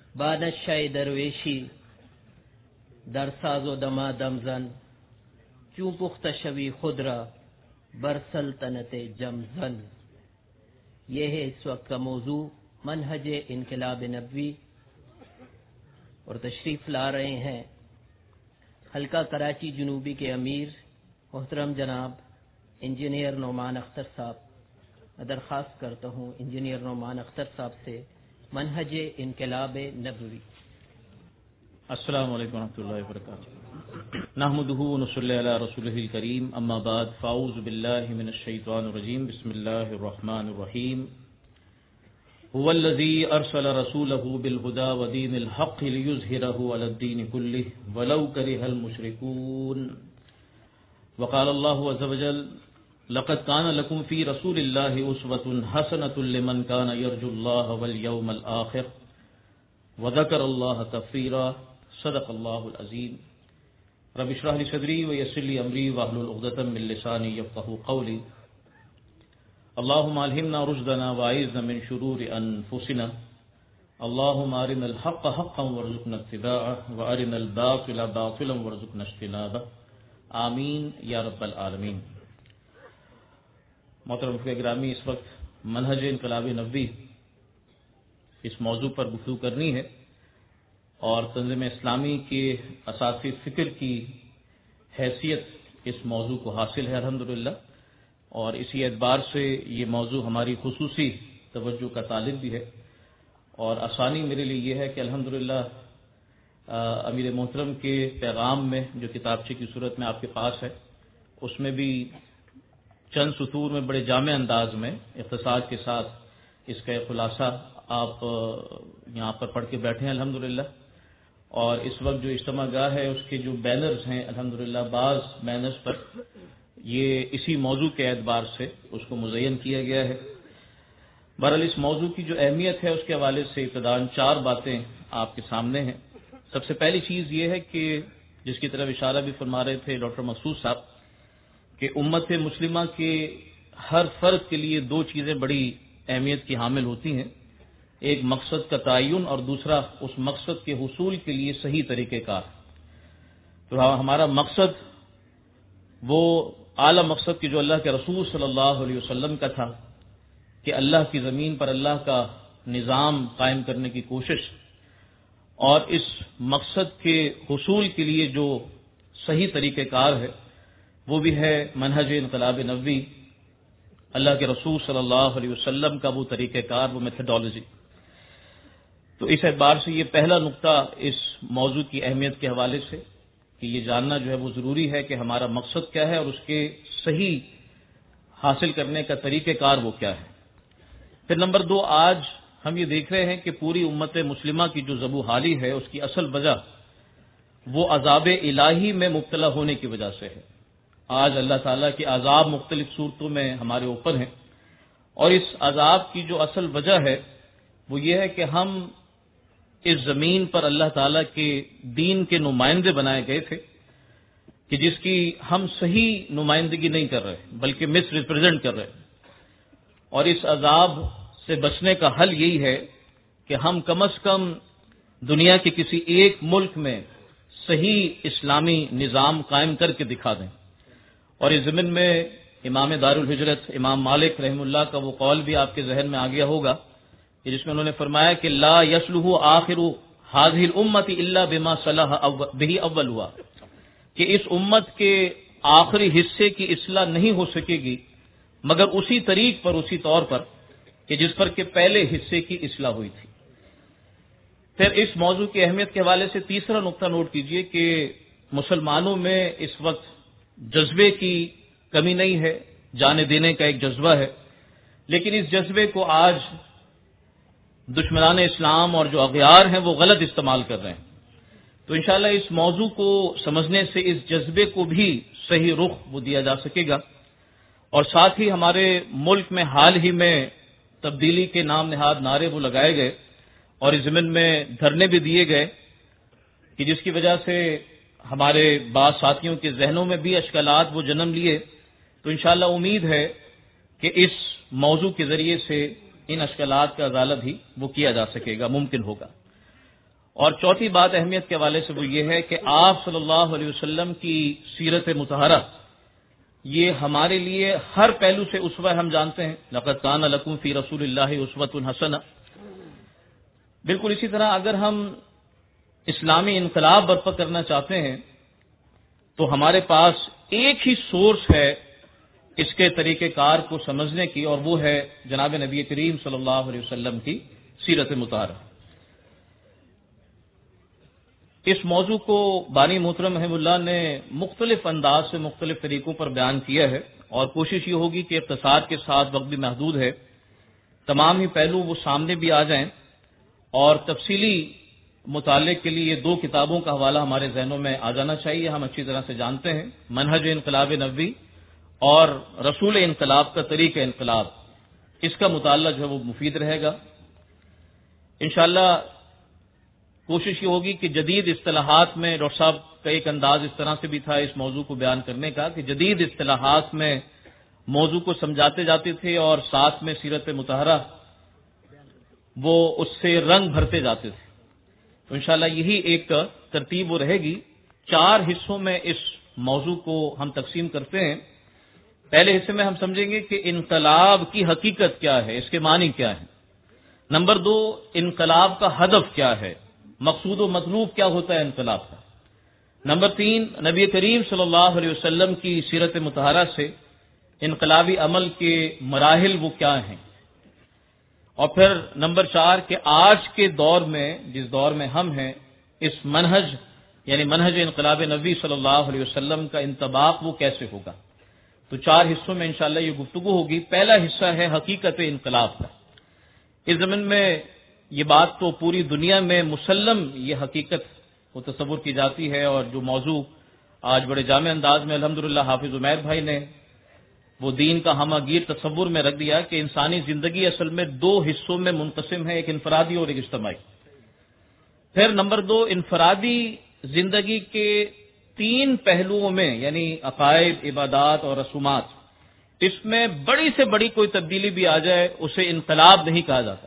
بانشای درویشی در ساز و دما دمزن، چون پخت شوی خود را بر سلطنت جمزن. یہ ہے اس وقت کا موضوع منہج انقلاب نبوی، اور تشریف لا رہے ہیں حلقہ کراچی جنوبی کے امیر محترم جناب انجینئر نعمان اختر صاحب. میں درخواست کرتا ہوں انجینئر نعمان اختر صاحب سے منہج انقلاب نبوی. السلام علیکم ورحمۃ اللہ وبرکاتہ. نحمده ونصلی علی رسولہ الکریم، اما بعد فاعوذ باللہ من الشیطان الرجیم. بسم اللہ الرحمن الرحیم. هو الذی ارسل رسولہ بالہدی ودین الحق لیظہرہ علی الدین کلہ ولو کرہ المشرکون. وقال اللہ عز وجل: لقد كان لكم في رسول الله أسوة حسنة لمن كان يرجو الله واليوم الآخر وذكر الله كثيرا. صدق الله العظيم. رب اشرح لي صدري ويسر لي أمري واحلل عقدة من لساني يفقهوا قولي. اللهم ألهمنا رشدنا وأعذنا من شرور أنفسنا. اللهم أرنا الحق حقا وارزقنا اتباعه وأرنا الباطل باطلا وارزقنا اجتنابه. آمین یا رب العالمین. محترم گرامی، اس وقت منہج انقلاب نبوی اس موضوع پر گفتگو کرنی ہے، اور تنظیم اسلامی کے اساسی فکر کی حیثیت اس موضوع کو حاصل ہے الحمدللہ، اور اسی اعتبار سے یہ موضوع ہماری خصوصی توجہ کا طالب بھی ہے. اور آسانی میرے لیے یہ ہے کہ الحمدللہ امیر محترم کے پیغام میں جو کتابچے کی صورت میں آپ کے پاس ہے، اس میں بھی چند سطور میں بڑے جامع انداز میں اختصار کے ساتھ اس کا خلاصہ آپ یہاں پر پڑھ کے بیٹھے ہیں الحمدللہ. اور اس وقت جو اجتماع گاہ ہے اس کے جو بینرز ہیں الحمدللہ، بعض بینرز پر یہ اسی موضوع کے اعتبار سے اس کو مزین کیا گیا ہے. بہرحال اس موضوع کی جو اہمیت ہے اس کے حوالے سے ابتداً 4 باتیں آپ کے سامنے ہیں. سب سے پہلی چیز یہ ہے کہ جس کی طرف اشارہ بھی فرما رہے تھے ڈاکٹر مسعود صاحب، کہ امت مسلمہ کے ہر فرد کے لیے 2 چیزیں بڑی اہمیت کی حامل ہوتی ہیں. ایک مقصد کا تعین، اور دوسرا اس مقصد کے حصول کے لیے صحیح طریقہ کار. تو ہمارا مقصد وہ اعلیٰ مقصد کہ جو اللہ کے رسول صلی اللہ علیہ وسلم کا تھا، کہ اللہ کی زمین پر اللہ کا نظام قائم کرنے کی کوشش، اور اس مقصد کے حصول کے لیے جو صحیح طریقہ کار ہے وہ بھی ہے منہج انقلاب نبوی، اللہ کے رسول صلی اللہ علیہ وسلم کا وہ طریقہ کار، وہ میتھڈالوجی. تو اس اعتبار سے یہ پہلا نقطہ اس موضوع کی اہمیت کے حوالے سے، کہ یہ جاننا جو ہے وہ ضروری ہے کہ ہمارا مقصد کیا ہے اور اس کے صحیح حاصل کرنے کا طریقہ کار وہ کیا ہے. پھر نمبر 2، آج ہم یہ دیکھ رہے ہیں کہ پوری امت مسلمہ کی جو ذبح حالی ہے اس کی اصل وجہ وہ عذاب الہی میں مبتلا ہونے کی وجہ سے ہے. آج اللہ تعالیٰ کے عذاب مختلف صورتوں میں ہمارے اوپر ہیں، اور اس عذاب کی جو اصل وجہ ہے وہ یہ ہے کہ ہم اس زمین پر اللہ تعالیٰ کے دین کے نمائندے بنائے گئے تھے، کہ جس کی ہم صحیح نمائندگی نہیں کر رہے بلکہ مس ریپرزینٹ کر رہے. اور اس عذاب سے بچنے کا حل یہی ہے کہ ہم کم از کم دنیا کے کسی ایک ملک میں صحیح اسلامی نظام قائم کر کے دکھا دیں. اور اس ضمن میں امام دارالہجرت امام مالک رحمہ اللہ کا وہ قول بھی آپ کے ذہن میں آ گیا ہوگا، کہ جس میں انہوں نے فرمایا کہ لا یصلح آخر هذه الامه الا بما صلح به اولها، کہ اس امت کے آخری حصے کی اصلاح نہیں ہو سکے گی مگر اسی طریق پر، اسی طور پر کہ جس پر کہ پہلے حصے کی اصلاح ہوئی تھی. پھر اس موضوع کی اہمیت کے حوالے سے تیسرا نقطہ نوٹ کیجئے کہ مسلمانوں میں اس وقت جذبے کی کمی نہیں ہے، جانے دینے کا ایک جذبہ ہے، لیکن اس جذبے کو آج دشمنان اسلام اور جو اغیار ہیں وہ غلط استعمال کر رہے ہیں. تو انشاءاللہ اس موضوع کو سمجھنے سے اس جذبے کو بھی صحیح رخ وہ دیا جا سکے گا. اور ساتھ ہی ہمارے ملک میں حال ہی میں تبدیلی کے نام نہاد نعرے وہ لگائے گئے، اور اس ضمن میں دھرنے بھی دیے گئے، کہ جس کی وجہ سے ہمارے بعض ساتھیوں کے ذہنوں میں بھی اشکالات وہ جنم لیے. تو انشاءاللہ امید ہے کہ اس موضوع کے ذریعے سے ان اشکالات کا ازالہ بھی وہ کیا جا سکے گا، ممکن ہوگا. اور چوتھی بات اہمیت کے حوالے سے وہ یہ ہے کہ آپ صلی اللہ علیہ وسلم کی سیرت مطہرہ یہ ہمارے لیے ہر پہلو سے اسوہ ہم جانتے ہیں، لقد کان لکم فی رسول اللہ اسوۃ حسنہ۔ بالکل اسی طرح اگر ہم اسلامی انقلاب برپا کرنا چاہتے ہیں تو ہمارے پاس ایک ہی سورس ہے اس کے طریقہ کار کو سمجھنے کی، اور وہ ہے جناب نبی کریم صلی اللہ علیہ وسلم کی سیرت مطہرہ۔ اس موضوع کو بانی محترم رحمہ اللہ نے مختلف انداز سے مختلف طریقوں پر بیان کیا ہے، اور کوشش یہ ہوگی کہ اختصار کے ساتھ، وقت بھی محدود ہے، تمام ہی پہلو وہ سامنے بھی آ جائیں، اور تفصیلی مطالعے کے لیے 2 کتابوں کا حوالہ ہمارے ذہنوں میں آ جانا چاہیے۔ ہم اچھی طرح سے جانتے ہیں منہج انقلاب نبوی اور رسول انقلاب کا طریقہ انقلاب، اس کا مطالعہ جو ہے وہ مفید رہے گا انشاءاللہ۔ کوشش یہ ہوگی کہ جدید اصطلاحات میں، ڈاکٹر صاحب کا ایک انداز اس طرح سے بھی تھا اس موضوع کو بیان کرنے کا کہ جدید اصطلاحات میں موضوع کو سمجھاتے جاتے تھے اور ساتھ میں سیرت مطہرہ وہ اس سے رنگ بھرتے جاتے تھے۔ تو انشاءاللہ یہی ایک ترتیب وہ رہے گی۔ 4 حصوں میں اس موضوع کو ہم تقسیم کرتے ہیں۔ پہلے حصے میں ہم سمجھیں گے کہ انقلاب کی حقیقت کیا ہے، اس کے معنی کیا ہے۔ نمبر 2، انقلاب کا ہدف کیا ہے، مقصود و مطلوب کیا ہوتا ہے انقلاب کا۔ نمبر 3، نبی کریم صلی اللہ علیہ وسلم کی سیرت مطہرہ سے انقلابی عمل کے مراحل وہ کیا ہیں، اور پھر نمبر 4 کہ آج کے دور میں، جس دور میں ہم ہیں، اس منہج یعنی منہج انقلاب نبی صلی اللہ علیہ وسلم کا انطباق وہ کیسے ہوگا۔ تو 4 حصوں میں انشاءاللہ یہ گفتگو ہوگی۔ پہلا حصہ ہے حقیقت انقلاب کا۔ اس زمین میں یہ بات تو پوری دنیا میں مسلم یہ حقیقت وہ تصور کی جاتی ہے، اور جو موضوع آج بڑے جامع انداز میں الحمدللہ حافظ عمیر بھائی نے وہ دین کا ہمہ گیر تصور میں رکھ دیا کہ انسانی زندگی اصل میں 2 حصوں میں منقسم ہے، ایک انفرادی اور ایک اجتماعی۔ پھر نمبر 2، انفرادی زندگی کے 3 پہلوؤں میں یعنی عقائد، عبادات اور رسومات، اس میں بڑی سے بڑی کوئی تبدیلی بھی آ جائے اسے انقلاب نہیں کہا جاتا۔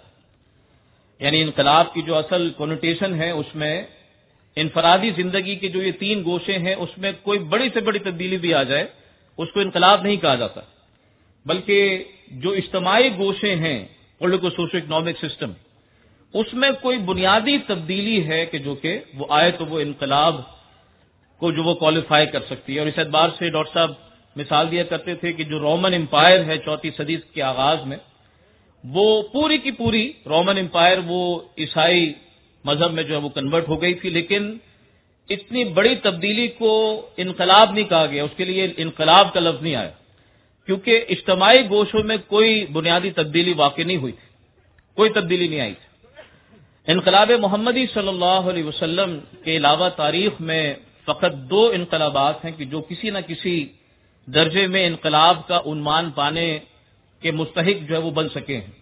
یعنی انقلاب کی جو اصل کونوٹیشن ہے اس میں انفرادی زندگی کے جو یہ 3 گوشے ہیں اس میں کوئی بڑی سے بڑی تبدیلی بھی آ جائے اس کو انقلاب نہیں کہا جاتا، بلکہ جو اجتماعی گوشے ہیں پولیٹیکو سوشو اکنامک سسٹم، اس میں کوئی بنیادی تبدیلی ہے کہ جو کہ وہ آئے تو وہ انقلاب کو جو وہ کوالیفائی کر سکتی ہے۔ اور اس اعتبار سے ڈاکٹر صاحب مثال دیا کرتے تھے کہ جو رومن امپائر ہے 4 صدی کے آغاز میں، وہ پوری کی پوری رومن امپائر وہ عیسائی مذہب میں جو ہے وہ کنورٹ ہو گئی تھی، لیکن اتنی بڑی تبدیلی کو انقلاب نہیں کہا گیا، اس کے لیے انقلاب کا لفظ نہیں آیا، کیونکہ اجتماعی گوشوں میں کوئی بنیادی تبدیلی واقع نہیں ہوئی تھی، کوئی تبدیلی نہیں آئی تھی۔ انقلاب محمدی صلی اللہ علیہ وسلم کے علاوہ تاریخ میں فقط 2 انقلابات ہیں کہ جو کسی نہ کسی درجے میں انقلاب کا عنوان پانے کے مستحق جو ہے وہ بن سکے ہیں۔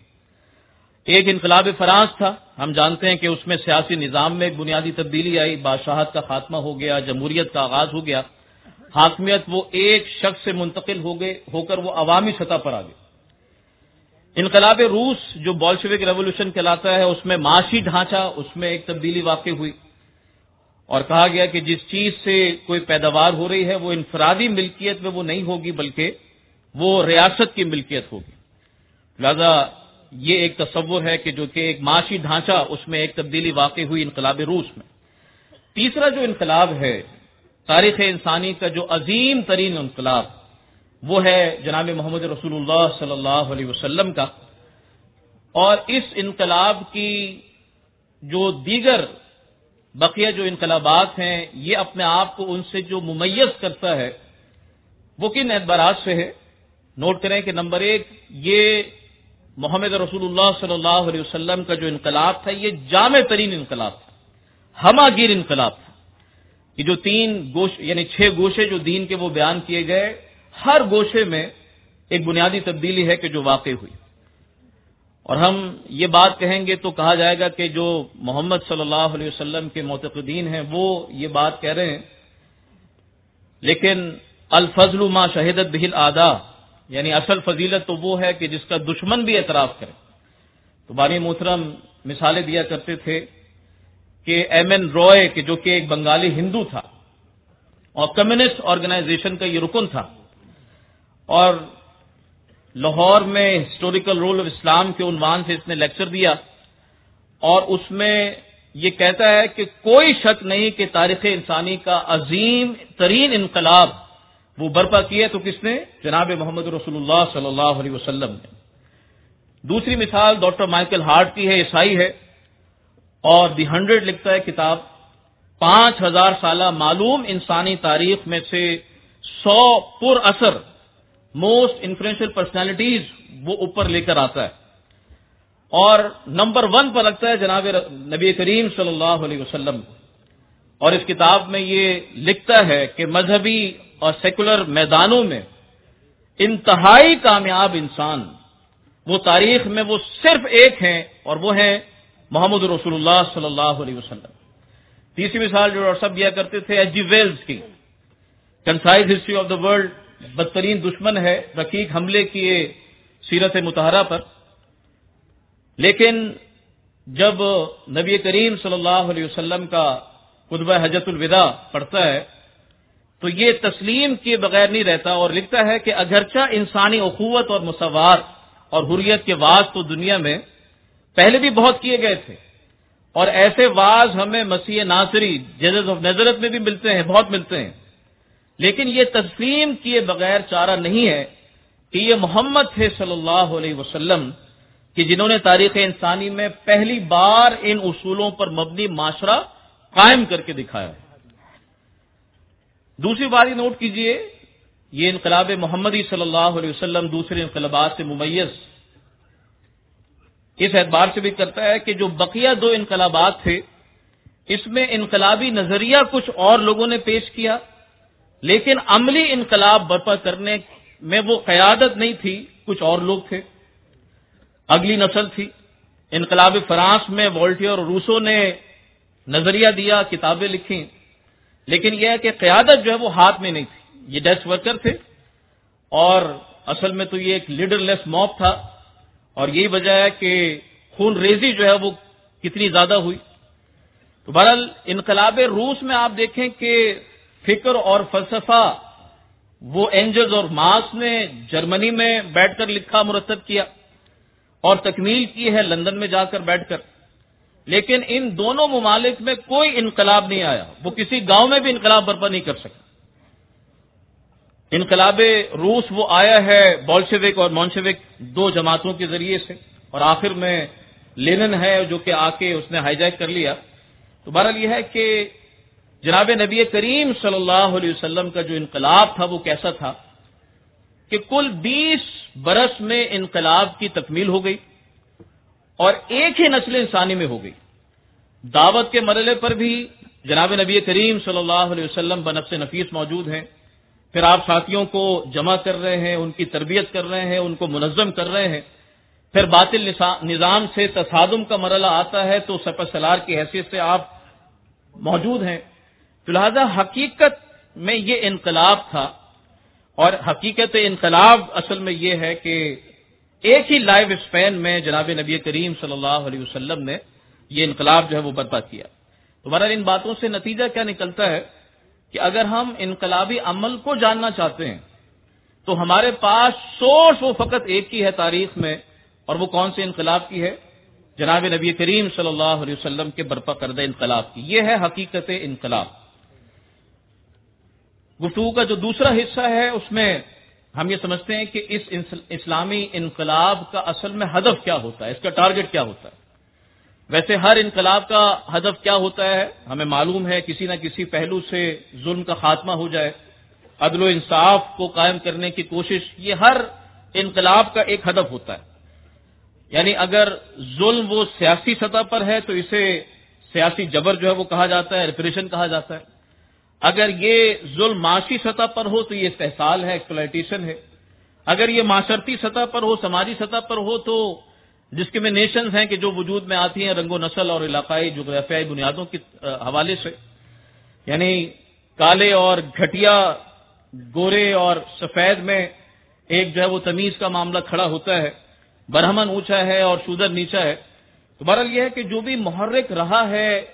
ایک انقلاب فرانس تھا، ہم جانتے ہیں کہ اس میں سیاسی نظام میں ایک بنیادی تبدیلی آئی، بادشاہت کا خاتمہ ہو گیا، جمہوریت کا آغاز ہو گیا، حاکمیت وہ ایک شخص سے منتقل ہو کر وہ عوامی سطح پر آ گئی۔ انقلاب روس جو بولشوک ریولوشن کہلاتا ہے، اس میں معاشی ڈھانچہ اس میں ایک تبدیلی واقع ہوئی، اور کہا گیا کہ جس چیز سے کوئی پیداوار ہو رہی ہے وہ انفرادی ملکیت میں وہ نہیں ہوگی بلکہ وہ ریاست کی ملکیت ہوگی۔ لہذا یہ ایک تصور ہے کہ جو کہ ایک معاشی ڈھانچہ اس میں ایک تبدیلی واقع ہوئی انقلاب روس میں۔ تیسرا جو انقلاب ہے تاریخ انسانی کا جو عظیم ترین انقلاب، وہ ہے جناب محمد رسول اللہ صلی اللہ علیہ وسلم کا، اور اس انقلاب کی جو دیگر بقیہ جو انقلابات ہیں یہ اپنے آپ کو ان سے جو ممیز کرتا ہے وہ کن اعتبارات سے ہے۔ نوٹ کریں کہ نمبر 1، یہ محمد رسول اللہ صلی اللہ علیہ وسلم کا جو انقلاب تھا یہ جامع ترین انقلاب تھا، ہمہ گیر انقلاب تھا۔ یہ جو 3 گوشے یعنی 6 گوشے جو دین کے وہ بیان کیے گئے، ہر گوشے میں ایک بنیادی تبدیلی ہے کہ جو واقع ہوئی۔ اور ہم یہ بات کہیں گے تو کہا جائے گا کہ جو محمد صلی اللہ علیہ وسلم کے معتقدین ہیں وہ یہ بات کہہ رہے ہیں، لیکن الفضل ما شہدت بہ الاعداء، یعنی اصل فضیلت تو وہ ہے کہ جس کا دشمن بھی اعتراف کرے۔ تو بانی محترم مثالیں دیا کرتے تھے کہ ایم این رائے کہ جو کہ ایک بنگالی ہندو تھا اور کمیونسٹ آرگنائزیشن کا یہ رکن تھا، اور لاہور میں ہسٹوریکل رول آف اسلام کے عنوان سے اس نے لیکچر دیا، اور اس میں یہ کہتا ہے کہ کوئی شک نہیں کہ تاریخ انسانی کا عظیم ترین انقلاب وہ برپا کیا تو کس نے؟ جناب محمد رسول اللہ صلی اللہ علیہ وسلم نے۔ دوسری مثال ڈاکٹر مائیکل ہارٹ کی ہے، عیسائی ہے، اور دی 100 لکھتا ہے کتاب، 5000 سالہ معلوم انسانی تاریخ میں سے 100 پر اثر موسٹ انفلوئنشل پرسنالٹیز وہ اوپر لے کر آتا ہے، اور نمبر 1 پر رکھتا ہے جناب نبی کریم صلی اللہ علیہ وسلم، اور اس کتاب میں یہ لکھتا ہے کہ مذہبی اور سیکولر میدانوں میں انتہائی کامیاب انسان وہ تاریخ میں وہ صرف ایک ہیں، اور وہ ہیں محمد رسول اللہ صلی اللہ علیہ وسلم۔ تیسری مثال جو ڈاکٹر صاحب دیا کرتے تھے ایچ جی ویلز کی، concise history of the world, بدترین دشمن ہے رقیق حملے کیے سیرت مطہرہ پر، لیکن جب نبی کریم صلی اللہ علیہ وسلم کا خطبہ حجۃ الوداع پڑھتا ہے تو یہ تسلیم کیے بغیر نہیں رہتا، اور لکھتا ہے کہ اگرچہ انسانی اخوت اور مساوات اور حریت کے واعظ تو دنیا میں پہلے بھی بہت کیے گئے تھے، اور ایسے واعظ ہمیں مسیح ناصری جیزس آف نازریت میں بھی ملتے ہیں، بہت ملتے ہیں، لیکن یہ تسلیم کیے بغیر چارہ نہیں ہے کہ یہ محمد تھے صلی اللہ علیہ وسلم کہ جنہوں نے تاریخ انسانی میں پہلی بار ان اصولوں پر مبنی معاشرہ قائم کر کے دکھایا ہے۔ دوسری بات یہ نوٹ کیجئے، یہ انقلاب محمدی صلی اللہ علیہ وسلم دوسرے انقلابات سے ممیز اس اعتبار سے بھی کرتا ہے کہ جو بقیہ 2 انقلابات تھے اس میں انقلابی نظریہ کچھ اور لوگوں نے پیش کیا، لیکن عملی انقلاب برپا کرنے میں وہ قیادت نہیں تھی، کچھ اور لوگ تھے، اگلی نسل تھی۔ انقلاب فرانس میں وولٹیئر اور روسو نے نظریہ دیا، کتابیں لکھی، لیکن یہ ہے کہ قیادت جو ہے وہ ہاتھ میں نہیں تھی، یہ ڈیسک ورکر تھے، اور اصل میں تو یہ ایک لیڈر لیس موب تھا، اور یہی وجہ ہے کہ خون ریزی جو ہے وہ کتنی زیادہ ہوئی۔ تو بہرحال انقلاب روس میں آپ دیکھیں کہ فکر اور فلسفہ وہ اینجلز اور مارکس نے جرمنی میں بیٹھ کر لکھا، مرتب کیا، اور تکمیل کی ہے لندن میں جا کر بیٹھ کر، لیکن ان دونوں ممالک میں کوئی انقلاب نہیں آیا، وہ کسی گاؤں میں بھی انقلاب برپا نہیں کر سکا۔ انقلاب روس وہ آیا ہے بولشوک اور مونشوک 2 جماعتوں کے ذریعے سے، اور آخر میں لینن ہے جو کہ آ کے اس نے ہائی جیک کر لیا۔ تو بہرحال یہ ہے کہ جناب نبی کریم صلی اللہ علیہ وسلم کا جو انقلاب تھا وہ کیسا تھا کہ کل 20 برس میں انقلاب کی تکمیل ہو گئی، اور ایک ہی نسل انسانی میں ہو گئی۔ دعوت کے مرحلے پر بھی جناب نبی کریم صلی اللہ علیہ وسلم بنفس نفیس موجود ہیں، پھر آپ ساتھیوں کو جمع کر رہے ہیں، ان کی تربیت کر رہے ہیں، ان کو منظم کر رہے ہیں، پھر باطل نظام سے تصادم کا مرحلہ آتا ہے تو سپہ سالار کی حیثیت سے آپ موجود ہیں۔ تو لہذا حقیقت میں یہ انقلاب تھا، اور حقیقت انقلاب اصل میں یہ ہے کہ ایک ہی لائف اسپین میں جناب نبی کریم صلی اللہ علیہ وسلم نے یہ انقلاب جو ہے وہ برپا کیا۔ تو بہرحال ان باتوں سے نتیجہ کیا نکلتا ہے کہ اگر ہم انقلابی عمل کو جاننا چاہتے ہیں تو ہمارے پاس سورس وہ فقط ایک ہی ہے تاریخ میں، اور وہ کون سے انقلاب کی ہے؟ جناب نبی کریم صلی اللہ علیہ وسلم کے برپا کردہ انقلاب کی۔ یہ ہے حقیقت انقلاب۔ گفتگو کا جو دوسرا حصہ ہے اس میں ہم یہ سمجھتے ہیں کہ اس اسلامی انقلاب کا اصل میں ہدف کیا ہوتا ہے، اس کا ٹارگٹ کیا ہوتا ہے۔ ویسے ہر انقلاب کا ہدف کیا ہوتا ہے ہمیں معلوم ہے، کسی نہ کسی پہلو سے ظلم کا خاتمہ ہو جائے، عدل و انصاف کو قائم کرنے کی کوشش، یہ ہر انقلاب کا ایک ہدف ہوتا ہے۔ یعنی اگر ظلم وہ سیاسی سطح پر ہے تو اسے سیاسی جبر جو ہے وہ کہا جاتا ہے، ریپریشن کہا جاتا ہے۔ اگر یہ ظلم معاشی سطح پر ہو تو یہ استحصال ہے، ایکسپلائٹیشن ہے۔ اگر یہ معاشرتی سطح پر ہو، سماجی سطح پر ہو تو ڈسکریمنیشنز ہیں کہ جو وجود میں آتی ہیں رنگ و نسل اور علاقائی جغرافیائی بنیادوں کے حوالے سے، یعنی کالے اور گھٹیا، گورے اور سفید میں ایک جو ہے وہ تمیز کا معاملہ کھڑا ہوتا ہے، برہمن اونچا ہے اور شودر نیچا ہے۔ تو بہرحال یہ ہے کہ جو بھی محرک رہا ہے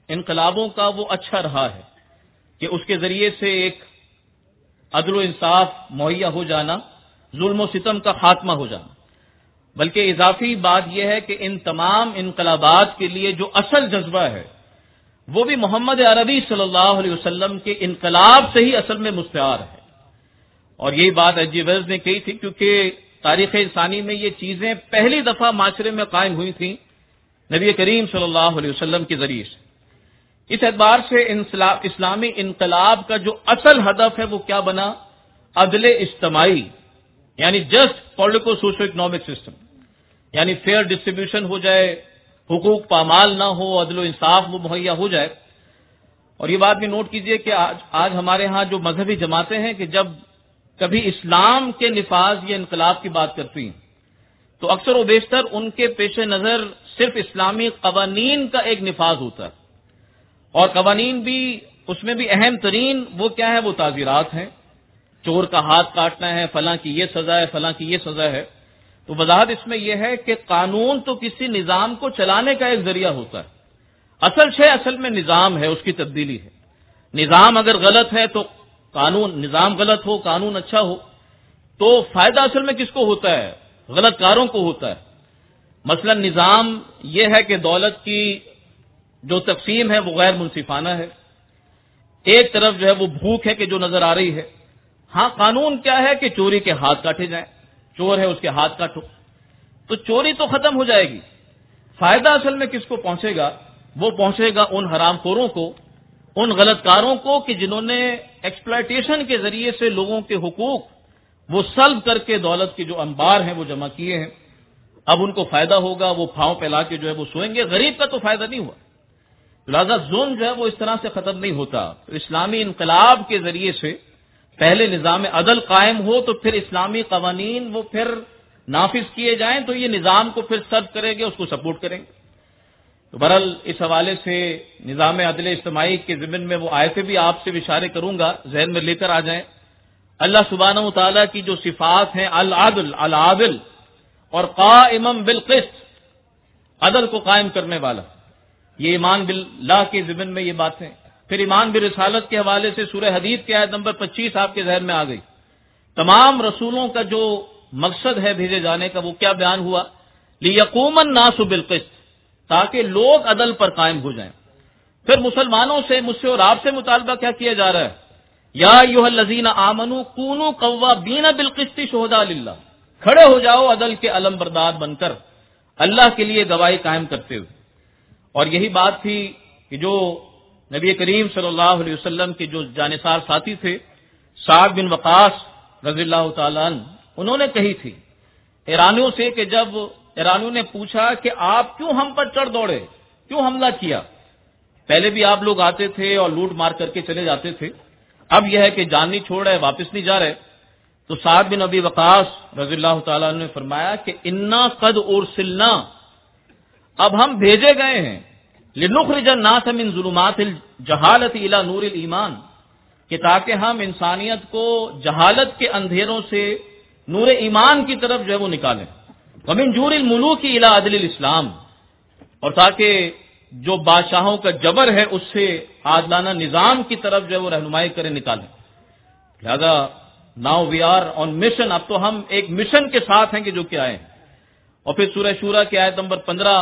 انقلابوں کا وہ اچھا رہا ہے کہ اس کے ذریعے سے ایک عدل و انصاف مہیا ہو جانا، ظلم و ستم کا خاتمہ ہو جانا، بلکہ اضافی بات یہ ہے کہ ان تمام انقلابات کے لیے جو اصل جذبہ ہے وہ بھی محمد عربی صلی اللہ علیہ وسلم کے انقلاب سے ہی اصل میں مستعار ہے. اور یہی بات ایچ جی ویلز نے کہی تھی، کیونکہ تاریخ انسانی میں یہ چیزیں پہلی دفعہ معاشرے میں قائم ہوئی تھیں نبی کریم صلی اللہ علیہ وسلم کے ذریعے سے. اس اعتبار سے اسلامی انقلاب کا جو اصل ہدف ہے وہ کیا بنا؟ عدل اجتماعی، یعنی just politico socio economic system, یعنی فیئر ڈسٹریبیوشن ہو جائے، حقوق پامال نہ ہو، عدل و انصاف وہ مہیا ہو جائے. اور یہ بات بھی نوٹ کیجئے کہ آج ہمارے ہاں جو مذہبی جماعتیں ہیں کہ جب کبھی اسلام کے نفاذ یا انقلاب کی بات کرتی ہیں تو اکثر و بیشتر ان کے پیش نظر صرف اسلامی قوانین کا ایک نفاذ ہوتا ہے، اور قوانین بھی اس میں بھی اہم ترین وہ کیا ہے؟ وہ تعزیرات ہیں. چور کا ہاتھ کاٹنا ہے، فلاں کی یہ سزا ہے، فلاں کی یہ سزا ہے. تو وضاحت اس میں یہ ہے کہ قانون تو کسی نظام کو چلانے کا ایک ذریعہ ہوتا ہے، اصل میں نظام ہے، اس کی تبدیلی ہے. نظام اگر غلط ہے تو نظام غلط ہو، قانون اچھا ہو تو فائدہ اصل میں کس کو ہوتا ہے؟ غلط کاروں کو ہوتا ہے. مثلا نظام یہ ہے کہ دولت کی جو تقسیم ہے وہ غیر منصفانہ ہے، ایک طرف جو ہے وہ بھوک ہے کہ جو نظر آ رہی ہے. ہاں قانون کیا ہے کہ چوری کے ہاتھ کاٹے جائیں، چور ہے اس کے ہاتھ کاٹو، تو چوری تو ختم ہو جائے گی. فائدہ اصل میں کس کو پہنچے گا؟ وہ پہنچے گا ان حرام خوروں کو، ان غلط کاروں کو کہ جنہوں نے ایکسپلائٹیشن کے ذریعے سے لوگوں کے حقوق وہ سلب کر کے دولت کے جو انبار ہیں وہ جمع کیے ہیں. اب ان کو فائدہ ہوگا، وہ پھاؤں پھیلا کے جو ہے وہ سوئیں گے. غریب کا تو فائدہ نہیں ہوا. لہذا ظلم جو ہے وہ اس طرح سے ختم نہیں ہوتا. تو اسلامی انقلاب کے ذریعے سے پہلے نظام عدل قائم ہو تو پھر اسلامی قوانین وہ پھر نافذ کیے جائیں تو یہ نظام کو پھر سرو کریں گے، اس کو سپورٹ کریں گے. تو بہرحال اس حوالے سے نظام عدل اجتماعی کے ضمن میں وہ آیتیں بھی آپ سے اشارے کروں گا، ذہن میں لے کر آ جائیں. اللہ سبحانہ و تعالیٰ کی جو صفات ہیں، العادل اور قائما بالقسط، عدل کو قائم کرنے والا، یہ ایمان باللہ کے ضمن میں یہ باتیں. پھر ایمان برسالت کے حوالے سے سورہ حدید کی آیت نمبر 25 آپ کے ذہن میں آ گئی. تمام رسولوں کا جو مقصد ہے بھیجے جانے کا وہ کیا بیان ہوا؟ لیقوم الناس بالقسط، تاکہ لوگ عدل پر قائم ہو جائیں. پھر مسلمانوں سے، مجھ سے اور آپ سے مطالبہ کیا کیا جا رہا ہے؟ یا ایھا الذین آمنوا کونوا قوامین بالقسط شہداء للہ، کھڑے ہو جاؤ عدل کے علم بردار بن کر اللہ کے لیے گواہی قائم کرتے ہوئے. اور یہی بات تھی کہ جو نبی کریم صلی اللہ علیہ وسلم کے جو جانثار ساتھی تھے سعد بن وقاص رضی اللہ تعالیٰ عنہ، انہوں نے کہی تھی ایرانیوں سے کہ جب ایرانیوں نے پوچھا کہ آپ کیوں ہم پر چڑھ دوڑے، کیوں حملہ کیا؟ پہلے بھی آپ لوگ آتے تھے اور لوٹ مار کر کے چلے جاتے تھے، اب یہ ہے کہ جان نہیں چھوڑ رہے، واپس نہیں جا رہے. تو سعد بن ابی وقاص رضی اللہ تعالیٰ عنہ نے فرمایا کہ انا قد ارسلنا، اب ہم بھیجے گئے ہیں، لنخرج الناس من ظلمات الجہالت الی نور الایمان، کہ تاکہ ہم انسانیت کو جہالت کے اندھیروں سے نور ایمان کی طرف جو ہے وہ نکالیں. ومن جور الملوک الی عدل الاسلام، اور تاکہ جو بادشاہوں کا جبر ہے اس سے عادلانہ نظام کی طرف جو ہے وہ رہنمائی کریں، نکالیں. لہذا now we are on mission, اب تو ہم ایک مشن کے ساتھ ہیں کہ جو کہ آئے. اور پھر سورہ شورا کی آیت نمبر 15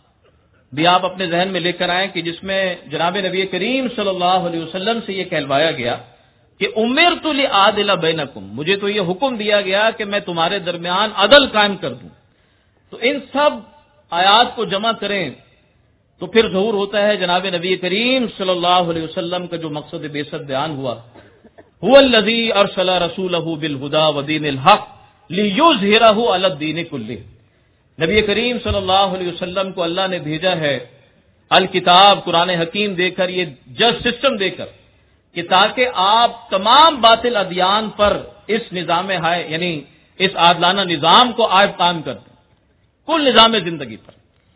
بھی آپ اپنے ذہن میں لے کر آئیں کہ جس میں جناب نبی کریم صلی اللہ علیہ وسلم سے یہ کہلوایا گیا کہ امرت لأعدل بینکم، مجھے تو یہ حکم دیا گیا کہ میں تمہارے درمیان عدل قائم کر دوں. تو ان سب آیات کو جمع کریں تو پھر ظہور ہوتا ہے جناب نبی کریم صلی اللہ علیہ وسلم کا جو مقصد بعثت بیان ہوا، هو الذی ارسل رسولہ بالہدی ودین الحق لیظہرہ علی الدین کلہ. نبی کریم صلی اللہ علیہ وسلم کو اللہ نے بھیجا ہے الکتاب، قرآن حکیم دے کر، یہ جج سسٹم دے کر، کہ تاکہ آپ تمام باطل ادیان پر اس نظام یعنی اس عادلانہ نظام کو عائد قائم کر دیں، کل نظام زندگی پر.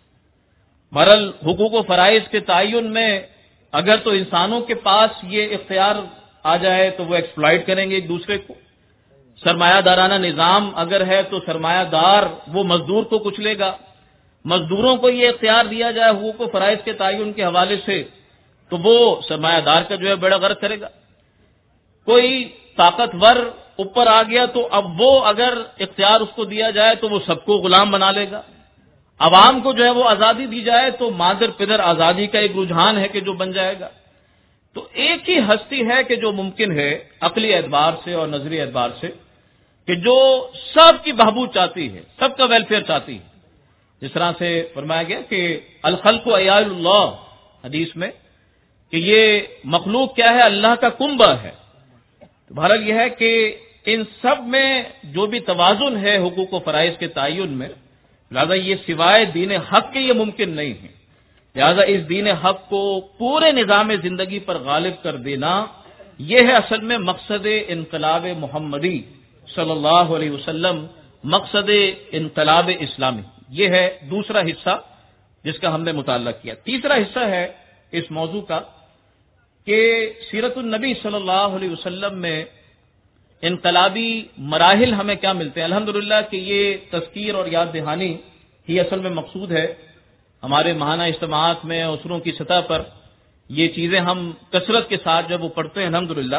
بہرحال حقوق و فرائض کے تعین میں اگر تو انسانوں کے پاس یہ اختیار آ جائے تو وہ ایکسپلائٹ کریں گے ایک دوسرے کو. سرمایہ دارانہ نظام اگر ہے تو سرمایہ دار وہ مزدور کو کچلے گا. مزدوروں کو یہ اختیار دیا جائے حقوق و فرائض کے تعین کے حوالے سے تو وہ سرمایہ دار کا جو ہے بیڑا غرق کرے گا. کوئی طاقتور اوپر آ گیا تو اب وہ اگر اختیار اس کو دیا جائے تو وہ سب کو غلام بنا لے گا. عوام کو جو ہے وہ آزادی دی جائے تو مادر پدر آزادی کا ایک رجحان ہے کہ جو بن جائے گا. تو ایک ہی ہستی ہے کہ جو ممکن ہے عقلی اعتبار سے اور نظری اعتبار سے کہ جو سب کی بہبود چاہتی ہے، سب کا ویلفیئر چاہتی ہے. جس طرح سے فرمایا گیا کہ الخلق عیال اللہ حدیث میں کہ یہ مخلوق کیا ہے، اللہ کا کنبہ ہے. تو بہرحال یہ ہے کہ ان سب میں جو بھی توازن ہے حقوق و فرائض کے تعین میں، لہذا یہ سوائے دین حق کے یہ ممکن نہیں ہے. لہذا اس دین حق کو پورے نظام زندگی پر غالب کر دینا یہ ہے اصل میں مقصد انقلاب محمدی صلی اللہ علیہ وسلم، مقصد انقلاب اسلامی. یہ ہے دوسرا حصہ جس کا ہم نے مطالعہ کیا. تیسرا حصہ ہے اس موضوع کا کہ سیرت النبی صلی اللہ علیہ وسلم میں انقلابی مراحل ہمیں کیا ملتے ہیں. الحمدللہ کہ یہ تذکیر اور یاد دہانی ہی اصل میں مقصود ہے. ہمارے ماہانہ اجتماعات میں اسروں کی سطح پر یہ چیزیں ہم کثرت کے ساتھ جب وہ پڑھتے ہیں الحمدللہ.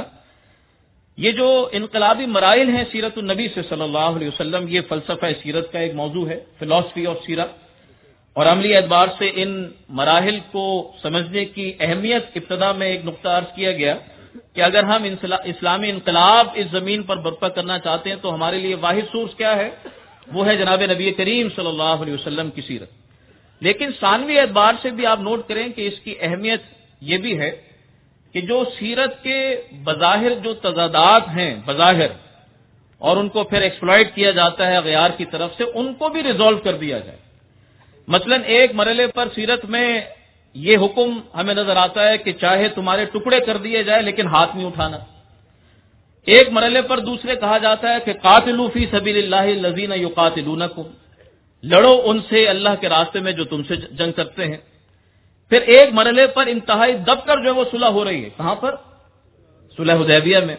یہ جو انقلابی مراحل ہیں سیرت النبی سے صلی اللہ علیہ وسلم، یہ فلسفہ سیرت کا ایک موضوع ہے، فلاسفی آف سیرت. اور عملی اعتبار سے ان مراحل کو سمجھنے کی اہمیت ابتدا میں ایک نقطہ عرض کیا گیا کہ اگر ہم اسلامی انقلاب اس زمین پر برپا کرنا چاہتے ہیں تو ہمارے لیے واحد سورس کیا ہے، وہ ہے جناب نبی کریم صلی اللہ علیہ وسلم کی سیرت. لیکن ثانوی اعتبار سے بھی آپ نوٹ کریں کہ اس کی اہمیت یہ بھی ہے کہ جو سیرت کے بظاہر جو تضادات ہیں بظاہر، اور ان کو پھر ایکسپلائٹ کیا جاتا ہے غیار کی طرف سے، ان کو بھی ریزالو کر دیا جائے. مثلا ایک مرحلے پر سیرت میں یہ حکم ہمیں نظر آتا ہے کہ چاہے تمہارے ٹکڑے کر دیے جائے لیکن ہاتھ نہیں اٹھانا. ایک مرحلے پر دوسرے کہا جاتا ہے کہ قاتلوا فی سبیل اللہ الذین یقاتلونکم، لڑو ان سے اللہ کے راستے میں جو تم سے جنگ کرتے ہیں. پھر ایک مرحلے پر انتہائی دب کر جو ہے وہ صلح ہو رہی ہے. کہاں پر؟ صلح حدیبیہ میں.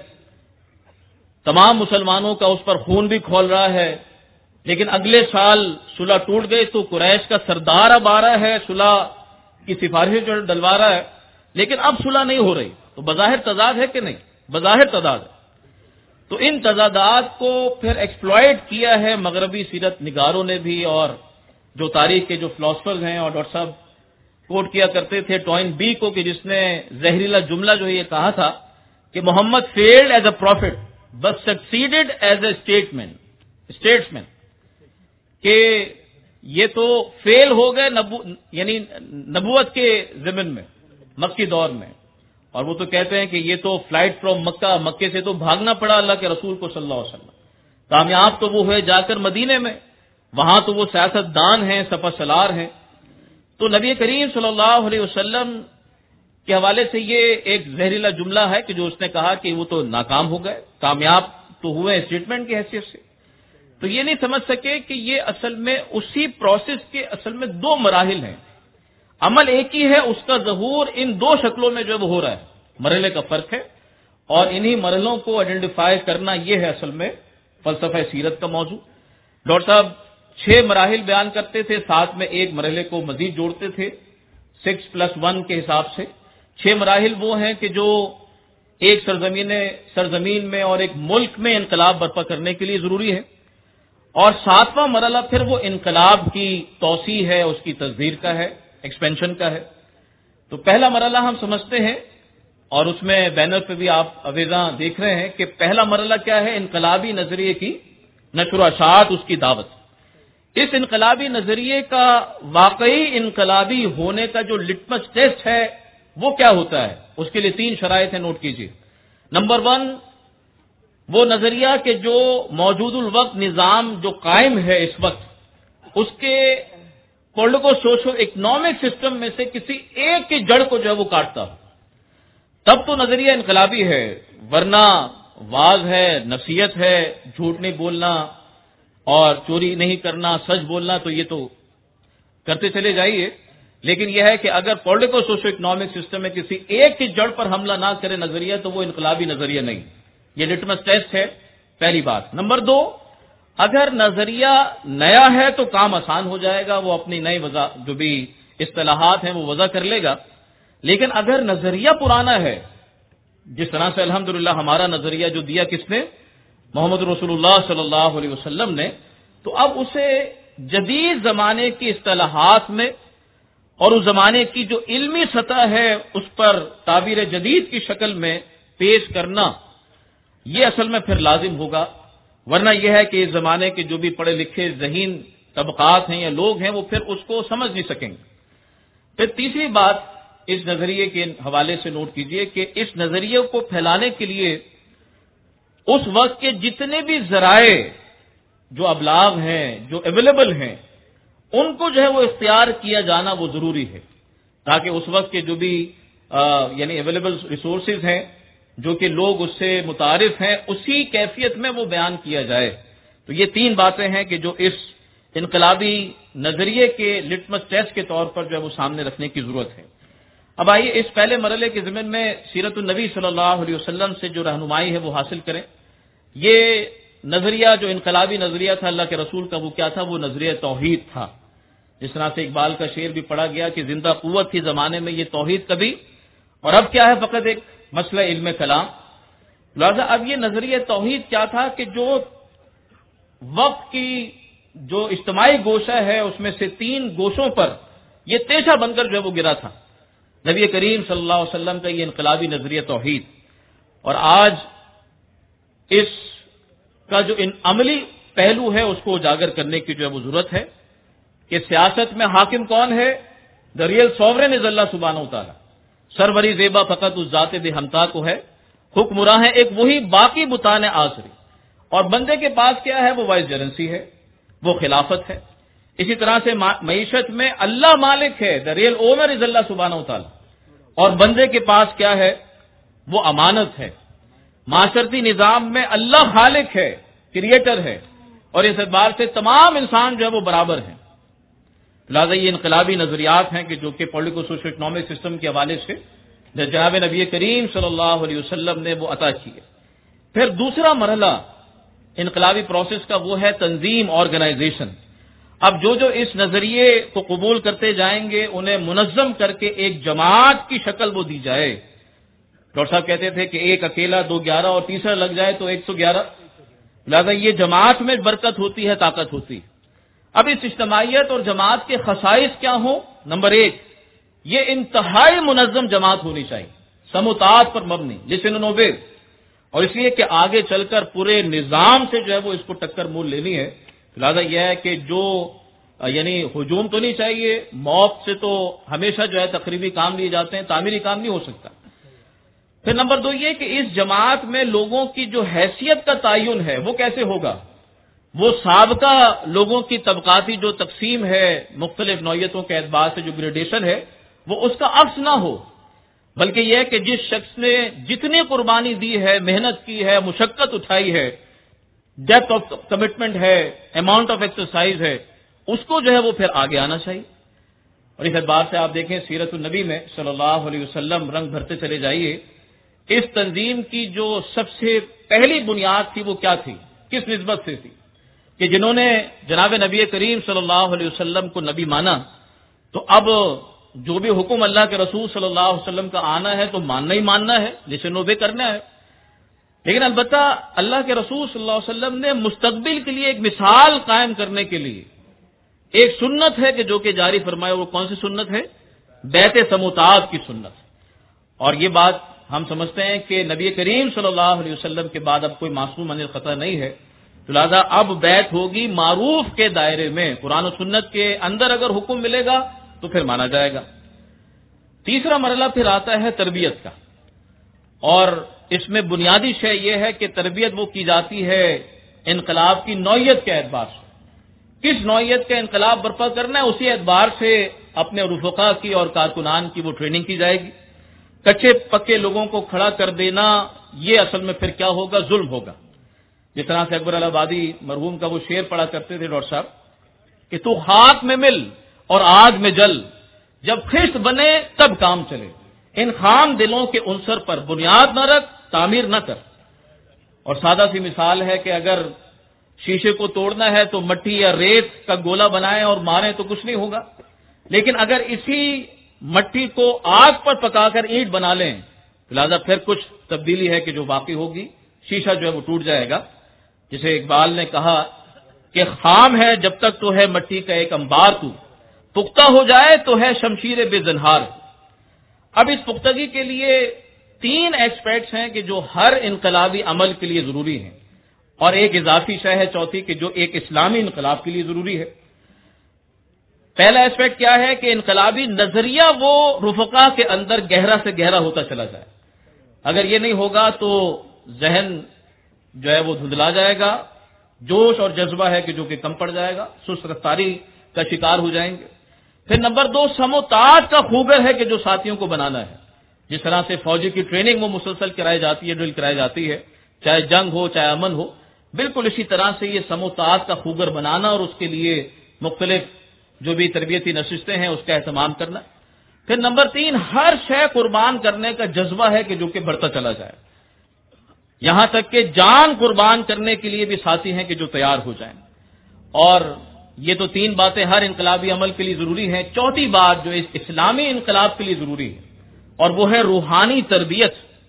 تمام مسلمانوں کا اس پر خون بھی کھول رہا ہے، لیکن اگلے سال صلح ٹوٹ گئی تو قریش کا سردار اب آ رہا ہے، صلح کی سفارش جو ڈلوا رہا ہے، لیکن اب صلح نہیں ہو رہی. تو بظاہر تضاد ہے کہ نہیں؟ بظاہر تضاد ہے. تو ان تضادات کو پھر ایکسپلائٹ کیا ہے مغربی سیرت نگاروں نے بھی، اور جو تاریخ کے جو فلاسفرز ہیں، اور ڈاکٹر صاحب کوٹ کیا کرتے تھے ٹوائن بی کو کہ جس نے زہریلا جملہ جو یہ کہا تھا کہ Muhammad failed as a prophet but succeeded as a statesman, کہ یہ تو فیل ہو گئے یعنی نبوت کے ضمن میں مکی دور میں. اور وہ تو کہتے ہیں کہ یہ تو فلائٹ فرام مکے سے تو بھاگنا پڑا اللہ کے رسول کو صلی اللہ علیہ وسلم. کامیاب تو وہ ہوئے جا کر مدینے میں، وہاں تو وہ سیاست دان ہیں، سپہ سالار ہیں. تو نبی کریم صلی اللہ علیہ وسلم کے حوالے سے یہ ایک زہریلا جملہ ہے کہ جو اس نے کہا کہ وہ تو ناکام ہو گئے، کامیاب تو ہوئے اسٹیٹمنٹ کی حیثیت سے. تو یہ نہیں سمجھ سکے کہ یہ اصل میں اسی پروسیس کے اصل میں دو مراحل ہیں. عمل ایک ہی ہے، اس کا ظہور ان دو شکلوں میں جو وہ ہو رہا ہے. مرحلے کا فرق ہے، اور انہی مرحلوں کو آئیڈینٹیفائی کرنا یہ ہے اصل میں فلسفہ سیرت کا موضوع. ڈاکٹر صاحب 6 مراحل بیان کرتے تھے، ساتھ میں ایک مرحلے کو مزید جوڑتے تھے 6+1 کے حساب سے. 6 مراحل وہ ہیں کہ جو ایک سرزمین میں اور ایک ملک میں انقلاب برپا کرنے کے لیے ضروری ہے. اور 7واں مرحلہ پھر وہ انقلاب کی توسیع ہے، اس کی تصدیر کا ہے، ایکسپینشن کا ہے. تو پہلا مرحلہ ہم سمجھتے ہیں، اور اس میں بینر پہ بھی آپ اویزاں دیکھ رہے ہیں کہ پہلا مرحلہ کیا ہے، انقلابی نظریے کی نشر و اشاعت، اس کی دعوت. اس انقلابی نظریے کا واقعی انقلابی ہونے کا جو لٹمس ٹیسٹ ہے وہ کیا ہوتا ہے، اس کے لیے 3 شرائط ہیں، نوٹ کیجیے. نمبر 1، وہ نظریہ کہ جو موجود الوقت نظام جو قائم ہے اس وقت، اس کے پولیٹیکو سوشو اکنامک سسٹم میں سے کسی ایک کی جڑ کو جو ہے وہ کاٹتا ہو، تب تو نظریہ انقلابی ہے. ورنہ واز ہے، نصیحت ہے، جھوٹ نہیں بولنا اور چوری نہیں کرنا، سچ بولنا، تو یہ تو کرتے چلے جائیے. لیکن یہ ہے کہ اگر پولیٹیکو سوشو اکنامک سسٹم میں کسی ایک کی جڑ پر حملہ نہ کرے نظریہ، تو وہ انقلابی نظریہ نہیں. یہ لٹمس ٹیسٹ ہے، پہلی بات. نمبر 2، اگر نظریہ نیا ہے تو کام آسان ہو جائے گا، وہ اپنی نئی جو بھی اصطلاحات ہیں وہ وضع کر لے گا. لیکن اگر نظریہ پرانا ہے، جس طرح سے الحمدللہ ہمارا نظریہ جو دیا کس نے؟ محمد رسول اللہ صلی اللہ علیہ وسلم نے، تو اب اسے جدید زمانے کی اصطلاحات میں اور اس زمانے کی جو علمی سطح ہے اس پر تعبیر جدید کی شکل میں پیش کرنا، یہ اصل میں پھر لازم ہوگا، ورنہ یہ ہے کہ اس زمانے کے جو بھی پڑھے لکھے ذہین طبقات ہیں یا لوگ ہیں وہ پھر اس کو سمجھ نہیں سکیں گے۔ پھر تیسری بات اس نظریے کے حوالے سے نوٹ کیجئے کہ اس نظریے کو پھیلانے کے لیے اس وقت کے جتنے بھی ذرائع جو ابلاغ ہیں، جو اویلیبل ہیں، ان کو جو ہے وہ اختیار کیا جانا وہ ضروری ہے، تاکہ اس وقت کے جو بھی یعنی اویلیبل ریسورسز ہیں، جو کہ لوگ اس سے متعارف ہیں، اسی کیفیت میں وہ بیان کیا جائے۔ تو یہ تین باتیں ہیں کہ جو اس انقلابی نظریے کے لٹمس ٹیسٹ کے طور پر جو ہے وہ سامنے رکھنے کی ضرورت ہے۔ اب آئیے اس پہلے مرحلے کے ضمن میں سیرت النبی صلی اللہ علیہ وسلم سے جو رہنمائی ہے وہ حاصل کریں۔ یہ نظریہ جو انقلابی نظریہ تھا اللہ کے رسول کا، وہ کیا تھا؟ وہ نظریہ توحید تھا۔ جس طرح سے اقبال کا شعر بھی پڑھا گیا کہ زندہ قوت تھی زمانے میں یہ توحید کبھی، اور اب کیا ہے؟ فقط ایک مسئلہ علم کلام۔ لہذا اب یہ نظریہ توحید کیا تھا کہ جو وقت کی جو اجتماعی گوشہ ہے اس میں سے 3 گوشوں پر یہ تیشہ بن کر جو ہے وہ گرا تھا، نبی کریم صلی اللہ علیہ وسلم کا یہ انقلابی نظریہ توحید۔ اور آج اس کا جو عملی پہلو ہے اس کو اجاگر کرنے کی جو ہے وہ ضرورت ہے کہ سیاست میں حاکم کون ہے؟ دا ریئل سوورن از اللہ سبحانہ و تعالی، سروری زیبا فقط اس ذات بے ہمتا کو ہے، حکمراں ہے ایک وہی باقی بتان آسری، اور بندے کے پاس کیا ہے؟ وہ وائس جرنسی ہے، وہ خلافت ہے۔ اسی طرح سے معیشت میں اللہ مالک ہے، دا ریئل اونر از اللہ سبحانہ و تعالی، اور بندے کے پاس کیا ہے؟ وہ امانت ہے۔ معاشرتی نظام میں اللہ خالق ہے، کریٹر ہے، اور اس اعتبار سے تمام انسان جو ہے وہ برابر ہیں۔ لہٰذا یہ انقلابی نظریات ہیں کہ جو کہ پولیٹیکل سوشل اکنامک سسٹم کے حوالے سے جناب نبی کریم صلی اللہ علیہ وسلم نے وہ عطا کیے۔ پھر دوسرا مرحلہ انقلابی پروسیس کا وہ ہے تنظیم، آرگنائزیشن۔ اب جو اس نظریے کو قبول کرتے جائیں گے انہیں منظم کر کے ایک جماعت کی شکل وہ دی جائے۔ ڈاکٹر صاحب کہتے تھے کہ ایک اکیلا 2 11 اور تیسرا لگ جائے تو 111۔ لہذا یہ جماعت میں برکت ہوتی ہے، طاقت ہوتی ہے۔ اب اس اجتماعیت اور جماعت کے خصائص کیا ہوں؟ نمبر 1، یہ انتہائی منظم جماعت ہونی چاہیے، سموتات پر مبنی، لسن اینڈ اوبے، اور اس لیے کہ آگے چل کر پورے نظام سے جو ہے وہ اس کو ٹکر مول لینی ہے۔ لہٰذا یہ ہے کہ جو یعنی ہجوم تو نہیں چاہیے، موب سے تو ہمیشہ جو ہے تقریبی کام لیے جاتے ہیں، تعمیری کام نہیں ہو سکتا۔ پھر نمبر 2 یہ کہ اس جماعت میں لوگوں کی جو حیثیت کا تعین ہے وہ کیسے ہوگا؟ وہ سابقہ لوگوں کی طبقاتی جو تقسیم ہے، مختلف نوعیتوں کے اعتبار سے جو گریڈیشن ہے، وہ اس کا عکس نہ ہو، بلکہ یہ کہ جس شخص نے جتنی قربانی دی ہے، محنت کی ہے، مشقت اٹھائی ہے، ڈیپتھ آف کمٹمنٹ ہے، اماؤنٹ آف ایکسرسائز ہے، اس کو جو ہے وہ پھر آگے آنا چاہیے۔ اور اس اعتبار سے آپ دیکھیں سیرت النبی میں صلی اللہ علیہ وسلم رنگ بھرتے چلے جائیے، اس تنظیم کی جو سب سے پہلی بنیاد تھی وہ کیا تھی؟ کس نسبت سے تھی؟ کہ جنہوں نے جناب نبی کریم صلی اللہ علیہ وسلم کو نبی مانا، تو اب جو بھی حکم اللہ کے رسول صلی اللہ علیہ وسلم کا آنا ہے تو ماننا ہی ماننا ہے، لسن اوبے کرنا ہے۔ لیکن البتہ اللہ کے رسول صلی اللہ علیہ وسلم نے مستقبل کے لیے ایک مثال قائم کرنے کے لیے ایک سنت ہے کہ جو کہ جاری فرمائے، وہ کون سی سنت ہے؟ بیعت سموتات کی سنت۔ اور یہ بات ہم سمجھتے ہیں کہ نبی کریم صلی اللہ علیہ وسلم کے بعد اب کوئی معصوم عن الخطا نہیں ہے، تو لہٰذا اب بیعت ہوگی معروف کے دائرے میں، قرآن و سنت کے اندر اگر حکم ملے گا تو پھر مانا جائے گا۔ تیسرا مرحلہ پھر آتا ہے تربیت کا، اور اس میں بنیادی شے یہ ہے کہ تربیت وہ کی جاتی ہے انقلاب کی نوعیت کے اعتبار سے، کس نوعیت کا انقلاب برپا کرنا ہے اسی اعتبار سے اپنے رفقا کی اور کارکنان کی وہ ٹریننگ کی جائے گی۔ کچے پکے لوگوں کو کھڑا کر دینا یہ اصل میں پھر کیا ہوگا؟ ظلم ہوگا۔ جس طرح سے اکبر الہٰبادی مرحوم کا وہ شعر پڑھا کرتے تھے ڈاکٹر صاحب کہ تو خاک میں مل اور آگ میں جل، جب خشت بنے تب کام چلے، ان خام دلوں کے عنصر پر بنیاد نہ رکھ، تعمیر نہ کر۔ اور سادہ سی مثال ہے کہ اگر شیشے کو توڑنا ہے تو مٹی یا ریت کا گولا بنائیں اور ماریں تو کچھ نہیں ہوگا، لیکن اگر اسی مٹی کو آگ پر پکا کر اینٹ بنا لیں لہذا پھر کچھ تبدیلی ہے کہ جو باقی ہوگی، شیشہ جو ہے وہ ٹوٹ جائے گا. جسے اقبال نے کہا کہ خام ہے جب تک تو ہے مٹی کا ایک انبار، تو پختہ ہو جائے تو ہے شمشیر بے زنہار. اب اس پختگی کے لیے 3 ایسپیکٹس ہیں کہ جو ہر انقلابی عمل کے لیے ضروری ہیں، اور ایک اضافی شے ہے چوتھی کہ جو ایک اسلامی انقلاب کے لیے ضروری ہے. پہلا ایسپیکٹ کیا ہے کہ انقلابی نظریہ وہ رفقا کے اندر گہرا سے گہرا ہوتا چلا جائے. اگر یہ نہیں ہوگا تو ذہن جو ہے وہ دھندلا جائے گا، جوش اور جذبہ ہے کہ جو کہ کم پڑ جائے گا، سست رفتاری کا شکار ہو جائیں گے. پھر نمبر 2 سم و تعات کا خوگر ہے کہ جو ساتھیوں کو بنانا ہے. جس طرح سے فوجی کی ٹریننگ وہ مسلسل کرائی جاتی ہے، ڈرل کرائی جاتی ہے، چاہے جنگ ہو چاہے امن ہو، بالکل اسی طرح سے یہ سم و تعات کا خوگر بنانا اور اس کے لیے مختلف جو بھی تربیتی نشستیں ہیں اس کا اہتمام کرنا. پھر نمبر 3 ہر شے قربان کرنے کا جذبہ ہے کہ جو کہ بڑھتا چلا جائے، یہاں تک کہ جان قربان کرنے کے لیے بھی ساتھی ہیں کہ جو تیار ہو جائیں. اور یہ تو 3 باتیں ہر انقلابی عمل کے لیے ضروری ہیں. چوتھی بات جو اس اسلامی انقلاب کے لیے ضروری ہے اور وہ ہے روحانی تربیت.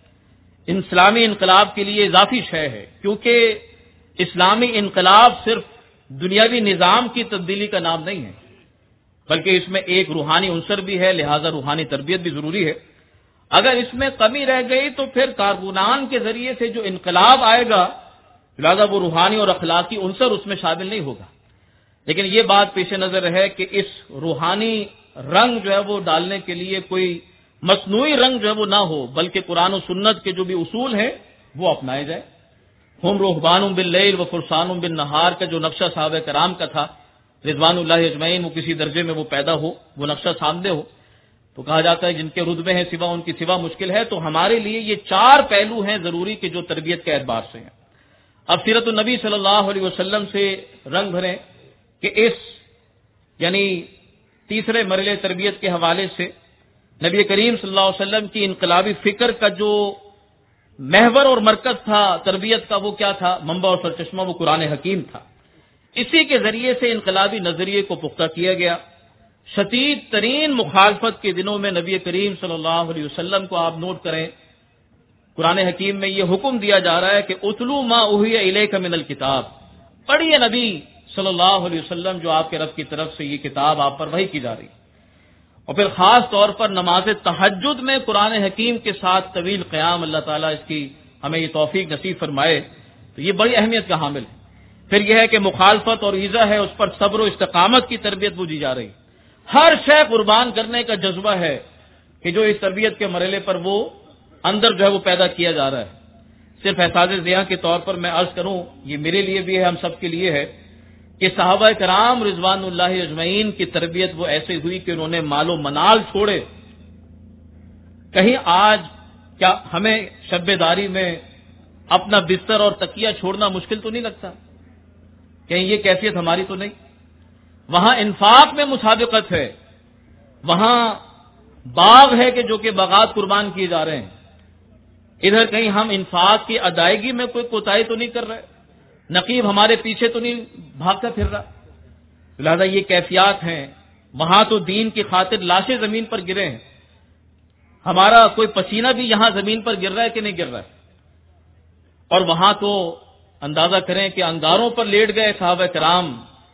اسلامی انقلاب کے لیے اضافی شے ہے، کیونکہ اسلامی انقلاب صرف دنیاوی نظام کی تبدیلی کا نام نہیں ہے، بلکہ اس میں ایک روحانی عنصر بھی ہے، لہذا روحانی تربیت بھی ضروری ہے. اگر اس میں کمی رہ گئی تو پھر کارکنان کے ذریعے سے جو انقلاب آئے گا لہذا وہ روحانی اور اخلاقی عنصر اس میں شامل نہیں ہوگا. لیکن یہ بات پیش نظر ہے کہ اس روحانی رنگ جو ہے وہ ڈالنے کے لیے کوئی مصنوعی رنگ جو ہے وہ نہ ہو، بلکہ قرآن و سنت کے جو بھی اصول ہیں وہ اپنائے جائے. ہم رہبان باللیل و فرسان بالنہار کا جو نقشہ صحابہ کرام کا تھا رضوان اللہ اجمعین، وہ کسی درجے میں وہ پیدا ہو، وہ نقشہ سامنے ہو. تو کہا جاتا ہے جن کے رتبے ہیں سوا ان کی سوا مشکل ہے. تو ہمارے لیے یہ 4 پہلو ہیں ضروری کہ جو تربیت کے اعتبار سے ہیں. اب سیرت النبی صلی اللہ علیہ وسلم سے رنگ بھریں کہ اس یعنی تیسرے مرحلے تربیت کے حوالے سے نبی کریم صلی اللہ علیہ وسلم کی انقلابی فکر کا جو محور اور مرکز تھا تربیت کا وہ کیا تھا، منبع اور سرچشمہ وہ قرآن حکیم تھا. اسی کے ذریعے سے انقلابی نظریے کو پختہ کیا گیا. شدید ترین مخالفت کے دنوں میں نبی کریم صلی اللہ علیہ وسلم کو آپ نوٹ کریں، قرآن حکیم میں یہ حکم دیا جا رہا ہے کہ اتلو ما اوحی الیک من الکتاب، پڑھیے نبی صلی اللہ علیہ وسلم جو آپ کے رب کی طرف سے یہ کتاب آپ پر وحی کی جا رہی. اور پھر خاص طور پر نماز تہجد میں قرآن حکیم کے ساتھ طویل قیام، اللہ تعالیٰ اس کی ہمیں یہ توفیق نصیب فرمائے، تو یہ بڑی اہمیت کا حامل ہے. پھر یہ ہے کہ مخالفت اور ایذا ہے اس پر صبر و استقامت کی تربیت وہ دی جا رہی. ہر شے قربان کرنے کا جذبہ ہے کہ جو اس تربیت کے مرحلے پر وہ اندر جو ہے وہ پیدا کیا جا رہا ہے. صرف احساس ذہن کے طور پر میں عرض کروں، یہ میرے لیے بھی ہے، ہم سب کے لیے ہے کہ صحابہ کرام رضوان اللہ اجمعین کی تربیت وہ ایسے ہوئی کہ انہوں نے مال و منال چھوڑے. کہیں آج کیا ہمیں شب داری میں اپنا بستر اور تکیہ چھوڑنا مشکل تو نہیں لگتا؟ کہیں یہ کیفیت ہماری تو نہیں؟ وہاں انفاق میں مسابقت ہے، وہاں باغ ہے کہ جو کہ باغات قربان کیے جا رہے ہیں. ادھر کہیں ہم انفاق کی ادائیگی میں کوئی کوتاہی تو نہیں کر رہے، نقیب ہمارے پیچھے تو نہیں بھاگتا پھر رہا. لہذا یہ کیفیات ہیں. وہاں تو دین کی خاطر لاشیں زمین پر گرے ہیں، ہمارا کوئی پسینہ بھی یہاں زمین پر گر رہا ہے کہ نہیں گر رہا ہے. اور وہاں تو اندازہ کریں کہ انگاروں پر لیٹ گئے صحابہ کرام،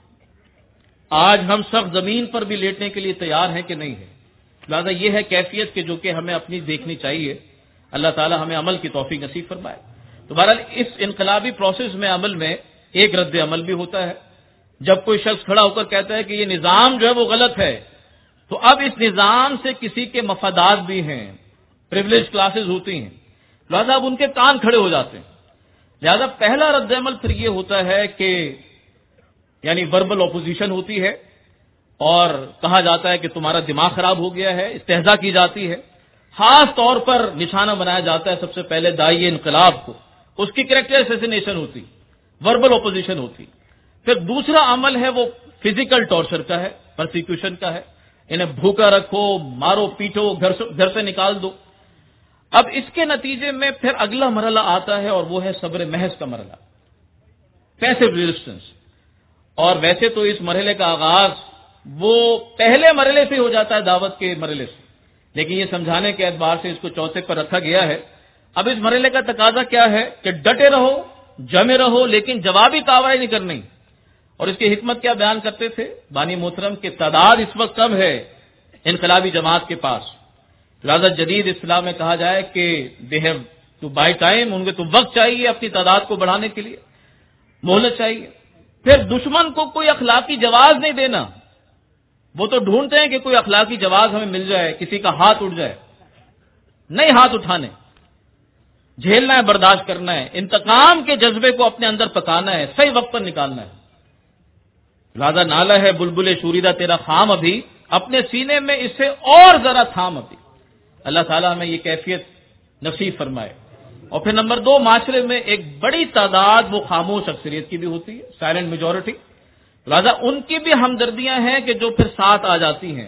آج ہم سب زمین پر بھی لیٹنے کے لیے تیار ہیں کہ نہیں ہے. لہذا یہ ہے کیفیت کہ جو کہ ہمیں اپنی دیکھنی چاہیے. اللہ تعالی ہمیں عمل کی توفیق نصیب فرمائے. تو بہرحال اس انقلابی پروسیس میں عمل میں ایک رد عمل بھی ہوتا ہے. جب کوئی شخص کھڑا ہو کر کہتا ہے کہ یہ نظام جو ہے وہ غلط ہے، تو اب اس نظام سے کسی کے مفادات بھی ہیں، پریویلیج کلاسز ہوتی ہیں، لہذا اب ان کے کان کھڑے ہو جاتے ہیں. لہذا پہلا رد عمل پھر یہ ہوتا ہے کہ یعنی وربل اپوزیشن ہوتی ہے اور کہا جاتا ہے کہ تمہارا دماغ خراب ہو گیا ہے، استہزاء کی جاتی ہے. خاص طور پر نشانہ بنایا جاتا ہے سب سے پہلے داعی انقلاب کو، اس کی کریکٹر اسیسینیشن ہوتی، وربل اپوزیشن ہوتی. پھر دوسرا عمل ہے وہ فزیکل ٹارچر کا ہے، پرسیکیوشن کا ہے. انہیں بھوکا رکھو، مارو پیٹو، گھر سے نکال دو. اب اس کے نتیجے میں پھر اگلا مرحلہ آتا ہے اور وہ ہے صبر محض کا مرحلہ، پیسو ریزسٹنس. اور ویسے تو اس مرحلے کا آغاز وہ پہلے مرحلے سے ہو جاتا ہے، دعوت کے مرحلے سے. لیکن یہ سمجھانے کے اعتبار سے اس کو چوتھے پر رکھا گیا ہے۔ اب اس مرحلے کا تقاضا کیا ہے کہ ڈٹے رہو، جمے رہو، لیکن جوابی کارروائی نہیں کرنی۔ اور اس کی حکمت کیا بیان کرتے تھے بانی محترم کہ تعداد اس وقت کم ہے انقلابی جماعت کے پاس، لہذا جدید اصطلاح میں کہا جائے کہ they have to buy time, ان کو تو وقت چاہیے اپنی تعداد کو بڑھانے کے لیے، مہلت چاہیے۔ پھر دشمن کو کوئی اخلاقی جواز نہیں دینا، وہ تو ڈھونڈتے ہیں کہ کوئی اخلاقی جواز ہمیں مل جائے، کسی کا ہاتھ اٹھ جائے، نہیں ہاتھ اٹھانے، جھیلنا ہے، برداشت کرنا ہے، انتقام کے جذبے کو اپنے اندر پکانا ہے، صحیح وقت پر نکالنا ہے۔ لہذا نالا ہے بلبل شوریدہ تیرا خام ابھی، اپنے سینے میں اسے اور ذرا تھام ابھی۔ اللہ تعالیٰ ہمیں یہ کیفیت نصیب فرمائے۔ اور پھر نمبر 2، معاشرے میں ایک بڑی تعداد وہ خاموش اکثریت کی بھی ہوتی ہے، سائلنٹ میجورٹی، لہذا ان کی بھی ہمدردیاں ہیں کہ جو پھر ساتھ آ جاتی ہیں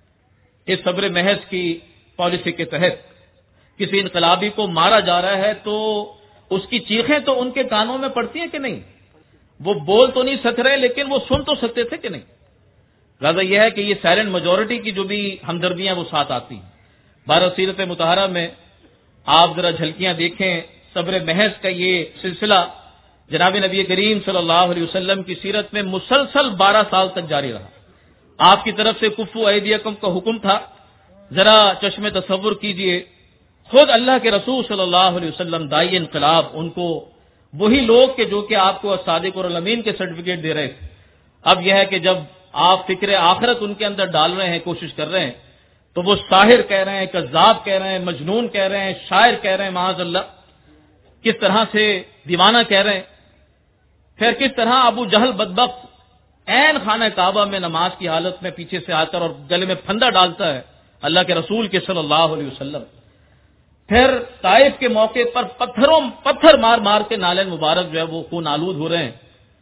اس صبر محض کی پالیسی کے تحت۔ کسی انقلابی کو مارا جا رہا ہے تو اس کی چیخیں تو ان کے کانوں میں پڑتی ہیں کہ نہیں؟ وہ بول تو نہیں سک رہے لیکن وہ سن تو سکتے تھے کہ نہیں؟ لہذا یہ ہے کہ یہ سائلنٹ میجورٹی کی جو بھی ہمدردیاں وہ ساتھ آتی ہیں۔ بارہ سیرت مطہرہ میں آپ ذرا جھلکیاں دیکھیں، صبر محض کا یہ سلسلہ جناب نبی کریم صلی اللہ علیہ وسلم کی سیرت میں مسلسل 12 سال تک جاری رہا۔ آپ کی طرف سے کفو ایدیکم کا حکم تھا۔ ذرا چشم تصور کیجئے، خود اللہ کے رسول صلی اللہ علیہ وسلم دائی انقلاب، ان کو وہی لوگ کہ جو کہ آپ کو صادق اور الامین کے سرٹیفکیٹ دے رہے تھے، اب یہ ہے کہ جب آپ فکر آخرت ان کے اندر ڈال رہے ہیں، کوشش کر رہے ہیں، تو وہ ساحر کہہ رہے ہیں، کذاب کہہ رہے ہیں، مجنون کہہ رہے ہیں، شاعر کہہ رہے ہیں، معاذ اللہ، کس طرح سے دیوانہ کہہ رہے ہیں۔ پھر کس طرح ابو جہل بدبخت عین خانہ کعبہ میں نماز کی حالت میں پیچھے سے آ کر اور گلے میں پھندا ڈالتا ہے اللہ کے رسول کے صلی اللہ علیہ وسلم۔ پھر طائف کے موقع پر پتھر مار مار کے نالین مبارک جو ہے وہ خون آلود ہو رہے ہیں۔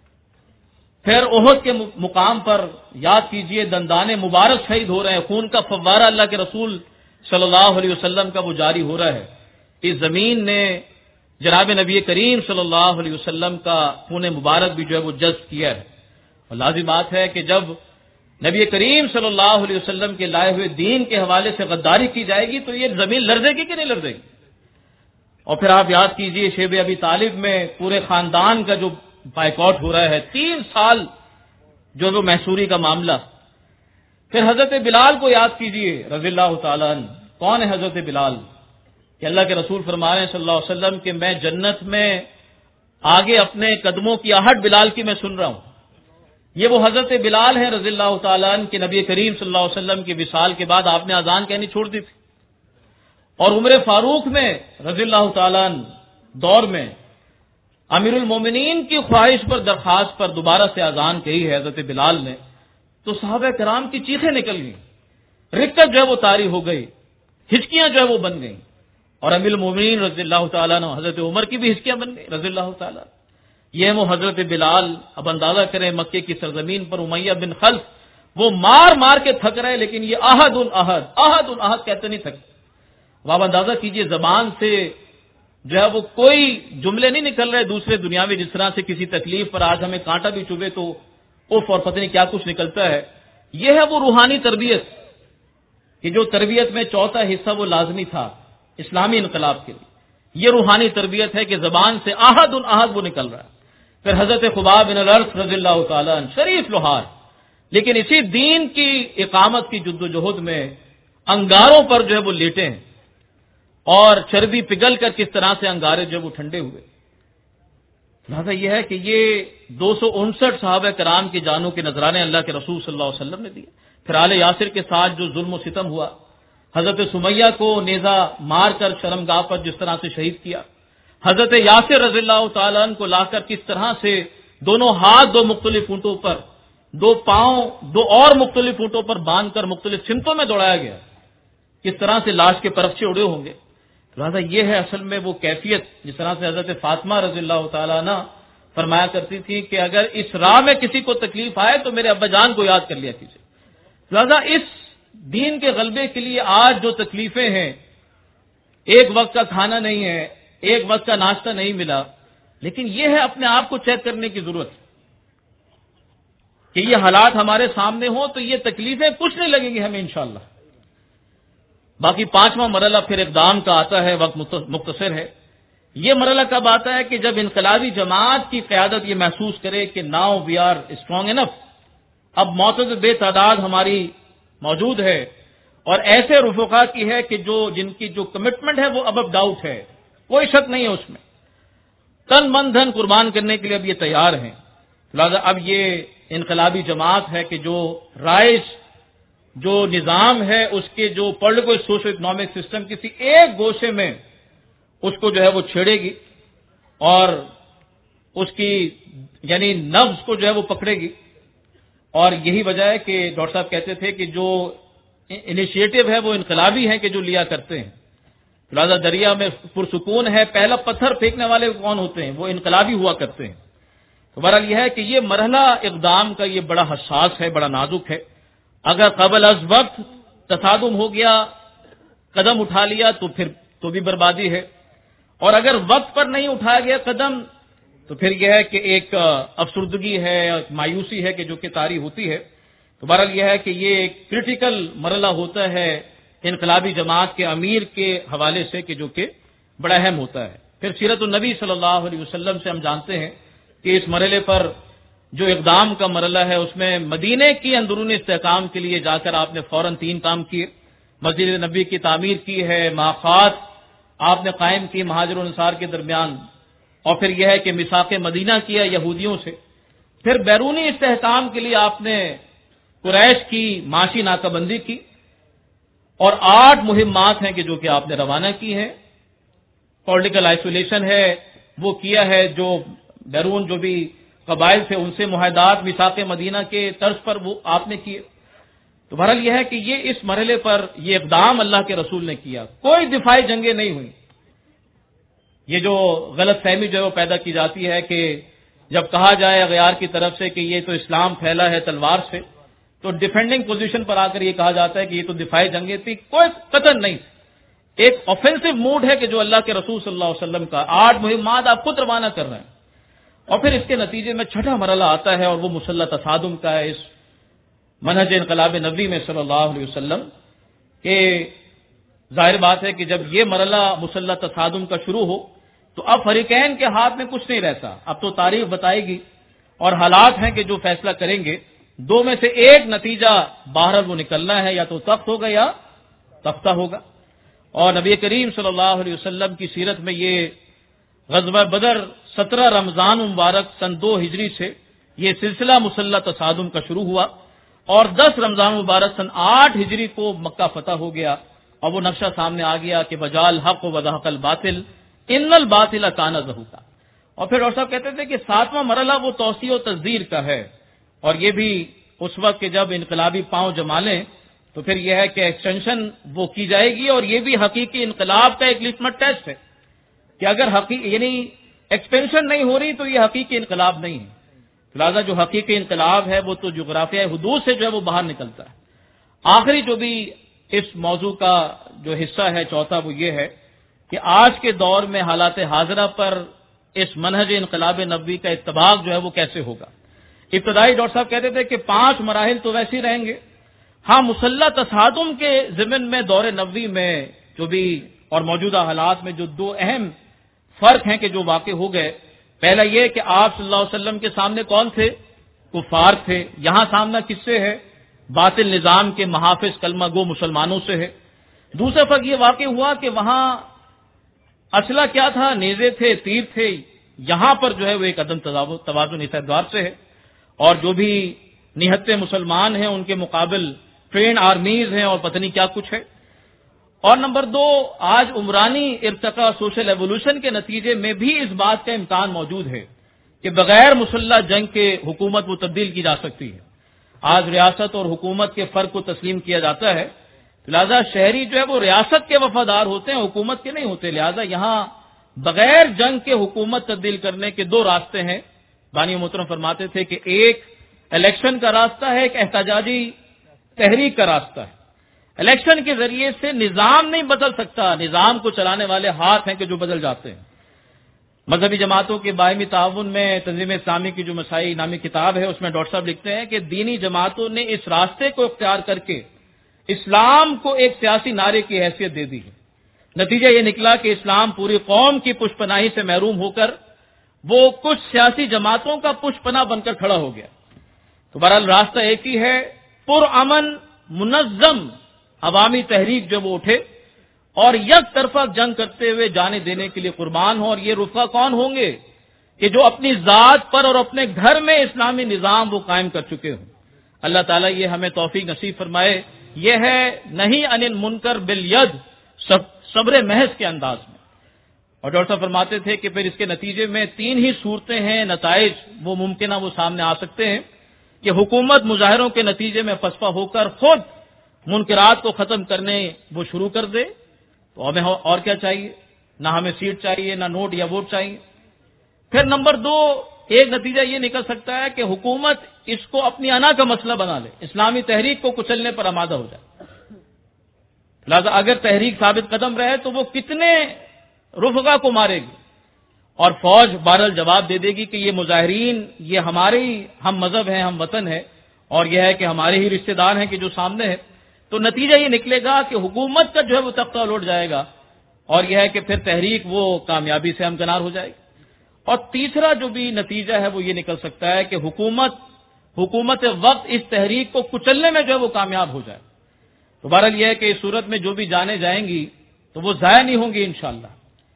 پھر احد کے مقام پر یاد کیجئے دندان مبارک شہید ہو رہے ہیں، خون کا فوارہ اللہ کے رسول صلی اللہ علیہ وسلم کا وہ جاری ہو رہا ہے۔ اس زمین نے جناب نبی کریم صلی اللہ علیہ وسلم کا خون مبارک بھی جو ہے وہ جذب کیا ہے، اور لازم بات ہے کہ جب نبی کریم صلی اللہ علیہ وسلم کے لائے ہوئے دین کے حوالے سے غداری کی جائے گی تو یہ زمین لرزے گی کہ نہیں لرزے گی؟ اور پھر آپ یاد کیجئے شیب ابی طالب میں پورے خاندان کا جو بائیکاٹ ہو رہا ہے، 3 سال جو وہ محصوری کا معاملہ۔ پھر حضرت بلال کو یاد کیجئے رضی اللہ تعالیٰ عنہ، کون ہے حضرت بلال؟ کہ اللہ کے رسول فرما رہے ہیں صلی اللہ علیہ وسلم کہ میں جنت میں آگے اپنے قدموں کی آہٹ بلال کی میں سن رہا ہوں۔ یہ وہ حضرت بلال ہیں رضی اللہ تعالیٰ عنہ کہ نبی کریم صلی اللہ علیہ وسلم کی وصال کے بعد آپ نے اذان کہنی چھوڑ دی تھی، اور عمر فاروق میں رضی اللہ تعالیٰ عنہ دور میں امیر المومنین کی خواہش پر درخواست پر دوبارہ سے اذان کہی ہے حضرت بلال نے، تو صحابہ کرام کی چیخیں نکل گئیں، رکت جو ہے وہ طاری ہو گئی، ہچکیاں جو ہے وہ بن گئیں، اور امیر المومنین رضی اللہ تعالیٰ عنہ حضرت عمر کی بھی ہچکیاں بن گئی رضی اللہ تعالیٰ۔ یہ وہ حضرت بلال، اب اندازہ کریں مکے کی سرزمین پر امیہ بن خلف وہ مار مار کے تھک رہے، لیکن یہ احد احد احد احد کہتے نہیں تھک۔ آپ اندازہ کیجئے زبان سے جو ہے وہ کوئی جملے نہیں نکل رہے دوسرے دنیا میں، جس طرح سے کسی تکلیف پر آج ہمیں کانٹا بھی چبھے تو اف اور پتہ نہیں کیا کچھ نکلتا ہے۔ یہ ہے وہ روحانی تربیت کہ جو تربیت میں چوتھا حصہ وہ لازمی تھا اسلامی انقلاب کے لیے۔ یہ روحانی تربیت ہے کہ زبان سے احد احد وہ نکل رہا ہے۔ پھر حضرت خباب بن الارث رضی اللہ تعالیٰ عنہ، شریف لوہار، لیکن اسی دین کی اقامت کی جد و جہد میں انگاروں پر جو ہے وہ لیٹے ہیں، اور چربی پگھل کر کس طرح سے انگارے جو وہ ٹھنڈے ہوئے۔ لہذا یہ ہے کہ یہ 259 صحابہ کرام کی جانوں کے نذرانے اللہ کے رسول صلی اللہ علیہ وسلم نے دیے۔ پھر آل یاسر کے ساتھ جو ظلم و ستم ہوا، حضرت سمیہ کو نیزہ مار کر شرمگاہ پر جس طرح سے شہید کیا، حضرت یاسر رضی اللہ تعالیٰ عنہ کو لا کر کس طرح سے دونوں ہاتھ 2 مختلف اونٹوں پر، 2 پاؤں 2 اور مختلف اونٹوں پر باندھ کر مختلف سمتوں میں دوڑایا گیا، کس طرح سے لاش کے پرفچے اڑے ہوں گے۔ لہٰذا یہ ہے اصل میں وہ کیفیت جس طرح سے حضرت فاطمہ رضی اللہ تعالیٰ عنہ فرمایا کرتی تھی کہ اگر اس راہ میں کسی کو تکلیف آئے تو میرے ابا جان کو یاد کر لیا کیجیے۔ لہٰذا اس دین کے غلبے کے لیے آج جو تکلیفیں ہیں، ایک وقت کا کھانا نہیں ہے، ایک وقت کا ناشتہ نہیں ملا، لیکن یہ ہے اپنے آپ کو چیک کرنے کی ضرورت کہ یہ حالات ہمارے سامنے ہوں تو یہ تکلیفیں کچھ نہیں لگیں گی ہمیں انشاءاللہ۔ باقی پانچواں مرحلہ پھر اقدام کا آتا ہے، وقت مختصر ہے۔ یہ مرحلہ کب آتا ہے کہ جب انقلابی جماعت کی قیادت یہ محسوس کرے کہ now we are strong enough, اب معتدل بے تعداد ہماری موجود ہے، اور ایسے رفقا کی ہے کہ جن کی جو کمٹمنٹ ہے وہ اب ڈاؤٹ ہے، کوئی شک نہیں ہے اس میں، تن من دھن قربان کرنے کے لیے اب یہ تیار ہیں۔ لہٰذا اب یہ انقلابی جماعت ہے کہ جو رائج جو نظام ہے اس کے جو پولیٹیکل سوشل اکنامک سسٹم کسی ایک گوشے میں اس کو جو ہے وہ چھیڑے گی اور اس کی یعنی نبض کو جو ہے وہ پکڑے گی، اور یہی وجہ ہے کہ ڈاکٹر صاحب کہتے تھے کہ جو انیشیٹو ہے وہ انقلابی ہیں کہ جو لیا کرتے ہیں۔ لہٰذا دریا میں پرسکون ہے، پہلا پتھر پھینکنے والے کون ہوتے ہیں؟ وہ انقلابی ہوا کرتے ہیں۔ تو بہرحال یہ ہے کہ یہ مرحلہ اقدام کا یہ بڑا حساس ہے، بڑا نازک ہے۔ اگر قبل از وقت تصادم ہو گیا، قدم اٹھا لیا تو پھر تو بھی بربادی ہے، اور اگر وقت پر نہیں اٹھایا گیا قدم تو پھر یہ ہے کہ ایک افسردگی ہے، مایوسی ہے کہ جو کہ طاری ہوتی ہے۔ تو بہرحال یہ ہے کہ یہ ایک کرٹیکل مرحلہ ہوتا ہے انقلابی جماعت کے امیر کے حوالے سے کہ جو کہ بڑا اہم ہوتا ہے۔ پھر سیرت النبی صلی اللہ علیہ وسلم سے ہم جانتے ہیں کہ اس مرحلے پر جو اقدام کا مرحلہ ہے اس میں مدینے کی اندرونی استحکام کے لیے جا کر آپ نے فوراً 3 کام کیے۔ مسجد نبی کی تعمیر کی ہے، ماخات آپ نے قائم کی مہاجر و انصار کے درمیان، اور پھر یہ ہے کہ میثاق مدینہ کیا یہودیوں سے۔ پھر بیرونی استحکام کے لیے آپ نے قریش کی معاشی ناکہ بندی کی، اور 8 مہمات ہیں کہ جو کہ آپ نے روانہ کی ہیں۔ پولیٹیکل آئسولیشن ہے وہ کیا ہے، جو بیرون جو بھی قبائل تھے ان سے معاہدات میثاق مدینہ کے طرز پر وہ آپ نے کیے۔ تو بہرحال یہ ہے کہ یہ اس مرحلے پر یہ اقدام اللہ کے رسول نے کیا، کوئی دفاعی جنگیں نہیں ہوئی۔ یہ جو غلط فہمی جو ہے وہ پیدا کی جاتی ہے کہ جب کہا جائے اغیار کی طرف سے کہ یہ تو اسلام پھیلا ہے تلوار سے، تو ڈیفینڈنگ پوزیشن پر آ کر یہ کہا جاتا ہے کہ یہ تو دفاعی جنگیں تھی، کوئی قطن نہیں، ایک آفینسو موڈ ہے کہ جو اللہ کے رسول صلی اللہ علیہ وسلم کا 8 مہمات آپ خود روانہ کر رہے ہیں۔ اور پھر اس کے نتیجے میں چھٹا مرحلہ آتا ہے اور وہ مسلح تصادم کا ہے، اس منہج انقلاب نبوی میں صلی اللہ علیہ وسلم کہ ظاہر بات ہے کہ جب یہ مرحلہ مسلح تصادم کا شروع ہو تو اب فریقین کے ہاتھ میں کچھ نہیں رہتا، اب تو تاریخ بتائے گی اور حالات ہیں کہ جو فیصلہ کریں گے، 2 میں سے ایک نتیجہ باہر وہ نکلنا ہے، یا تو تخت ہوگا یا تختہ ہوگا۔ اور نبی کریم صلی اللہ علیہ وسلم کی سیرت میں یہ غزوہ بدر 17 رمضان مبارک سن 2 ہجری سے یہ سلسلہ مسلح تصادم کا شروع ہوا، اور 10 رمضان مبارک سن 8 ہجری کو مکہ فتح ہو گیا، اور وہ نقشہ سامنے آ گیا کہ بجال حق و وضحق الباطل ان الباطل کان زہوقا۔ اور پھر ڈاکٹر صاحب کہتے تھے کہ 7واں مرحلہ وہ توسیع و تصدیر کا ہے، اور یہ بھی اس وقت کہ جب انقلابی پاؤں جما لیں تو پھر یہ ہے کہ ایکسٹینشن وہ کی جائے گی، اور یہ بھی حقیقی انقلاب کا ایک لٹمس ٹیسٹ ہے کہ اگر یعنی ایکسپینشن نہیں ہو رہی تو یہ حقیقی انقلاب نہیں ہے۔ لہٰذا جو حقیقی انقلاب ہے وہ تو جغرافیہ حدود سے جو ہے وہ باہر نکلتا ہے۔ آخری جو بھی اس موضوع کا جو حصہ ہے چوتھا وہ یہ ہے کہ آج کے دور میں حالات حاضرہ پر اس منہج انقلاب نبوی کا اتباع جو ہے وہ کیسے ہوگا۔ ابتدائی ڈاکٹر صاحب کہتے تھے کہ 5 مراحل تو ویسے ہی رہیں گے، ہاں مسلح تصادم کے ضمن میں دور نبوی میں جو بھی اور موجودہ حالات میں جو 2 اہم فرق ہیں کہ جو واقع ہو گئے، پہلا یہ کہ آپ صلی اللہ علیہ وسلم کے سامنے کون تھے؟ کفار تھے، یہاں سامنا کس سے ہے؟ باطل نظام کے محافظ کلمہ گو مسلمانوں سے ہے۔ دوسرا فرق یہ واقع ہوا کہ وہاں اسلحہ کیا تھا؟ نیزے تھے، تیر تھے، یہاں پر جو ہے وہ ایک عدم توازن اس اعتبار سے ہے، اور جو بھی نہتے مسلمان ہیں ان کے مقابل ٹرین آرمیز ہیں اور پتہ نہیں کیا کچھ ہے۔ اور نمبر 2، آج عمرانی ارتقاء سوشل ایوولوشن کے نتیجے میں بھی اس بات کا امکان موجود ہے کہ بغیر مسلح جنگ کے حکومت وہ تبدیل کی جا سکتی ہے۔ آج ریاست اور حکومت کے فرق کو تسلیم کیا جاتا ہے، لہذا شہری جو ہے وہ ریاست کے وفادار ہوتے ہیں، حکومت کے نہیں ہوتے، لہذا یہاں بغیر جنگ کے حکومت تبدیل کرنے کے 2 راستے ہیں۔ بانی محترم فرماتے تھے کہ ایک الیکشن کا راستہ ہے، ایک احتجاجی تحریک کا راستہ ہے۔ الیکشن کے ذریعے سے نظام نہیں بدل سکتا، نظام کو چلانے والے ہاتھ ہیں کہ جو بدل جاتے ہیں۔ مذہبی جماعتوں کے باہمی تعاون میں تنظیم اسلامی کی جو مسائی نامی کتاب ہے اس میں ڈاکٹر صاحب لکھتے ہیں کہ دینی جماعتوں نے اس راستے کو اختیار کر کے اسلام کو ایک سیاسی نعرے کی حیثیت دے دی ہے۔ نتیجہ یہ نکلا کہ اسلام پوری قوم کی پشت پناہی سے محروم ہو کر وہ کچھ سیاسی جماعتوں کا پشت پناہ بن کر کھڑا ہو گیا۔ تو بہرحال راستہ ایک ہی ہے، پرامن منظم عوامی تحریک جو وہ اٹھے اور یک طرفہ جنگ کرتے ہوئے جانے دینے کے لیے قربان ہو۔ اور یہ رفقا کون ہوں گے کہ جو اپنی ذات پر اور اپنے گھر میں اسلامی نظام وہ قائم کر چکے ہوں۔ اللہ تعالیٰ یہ ہمیں توفیق نصیب فرمائے۔ یہ ہے نہیں عن المنکر بالید، صبر محض کے انداز میں۔ اور ڈاکٹر صاحب فرماتے تھے کہ پھر اس کے نتیجے میں 3 ہی صورتیں ہیں، نتائج وہ ممکنہ وہ سامنے آ سکتے ہیں کہ حکومت مظاہروں کے نتیجے میں فسفا ہو کر خود منکرات کو ختم کرنے وہ شروع کر دے، تو ہمیں اور کیا چاہیے؟ نہ ہمیں سیٹ چاہیے، نہ نوٹ یا ووٹ چاہیے۔ پھر نمبر 2، ایک نتیجہ یہ نکل سکتا ہے کہ حکومت اس کو اپنی انا کا مسئلہ بنا لے، اسلامی تحریک کو کچلنے پر آمادہ ہو جائے۔ لہذا اگر تحریک ثابت قدم رہے تو وہ کتنے رفقا کو مارے گی، اور فوج بہرحال جواب دے دے گی کہ یہ مظاہرین یہ ہمارے ہی ہم مذہب ہیں، ہم وطن ہے، اور یہ ہے کہ ہمارے ہی رشتہ دار ہیں کہ جو سامنے ہے۔ تو نتیجہ یہ نکلے گا کہ حکومت کا جو ہے وہ تختہ لوٹ جائے گا، اور یہ ہے کہ پھر تحریک وہ کامیابی سے ہمکنار ہو جائے گی۔ اور تیسرا جو بھی نتیجہ ہے وہ یہ نکل سکتا ہے کہ حکومت وقت اس تحریک کو کچلنے میں جو ہے وہ کامیاب ہو جائے۔ تو بہرحال یہ ہے کہ اس صورت میں جو بھی جانیں جائیں گی تو وہ ضائع نہیں ہوں گی انشاءاللہ۔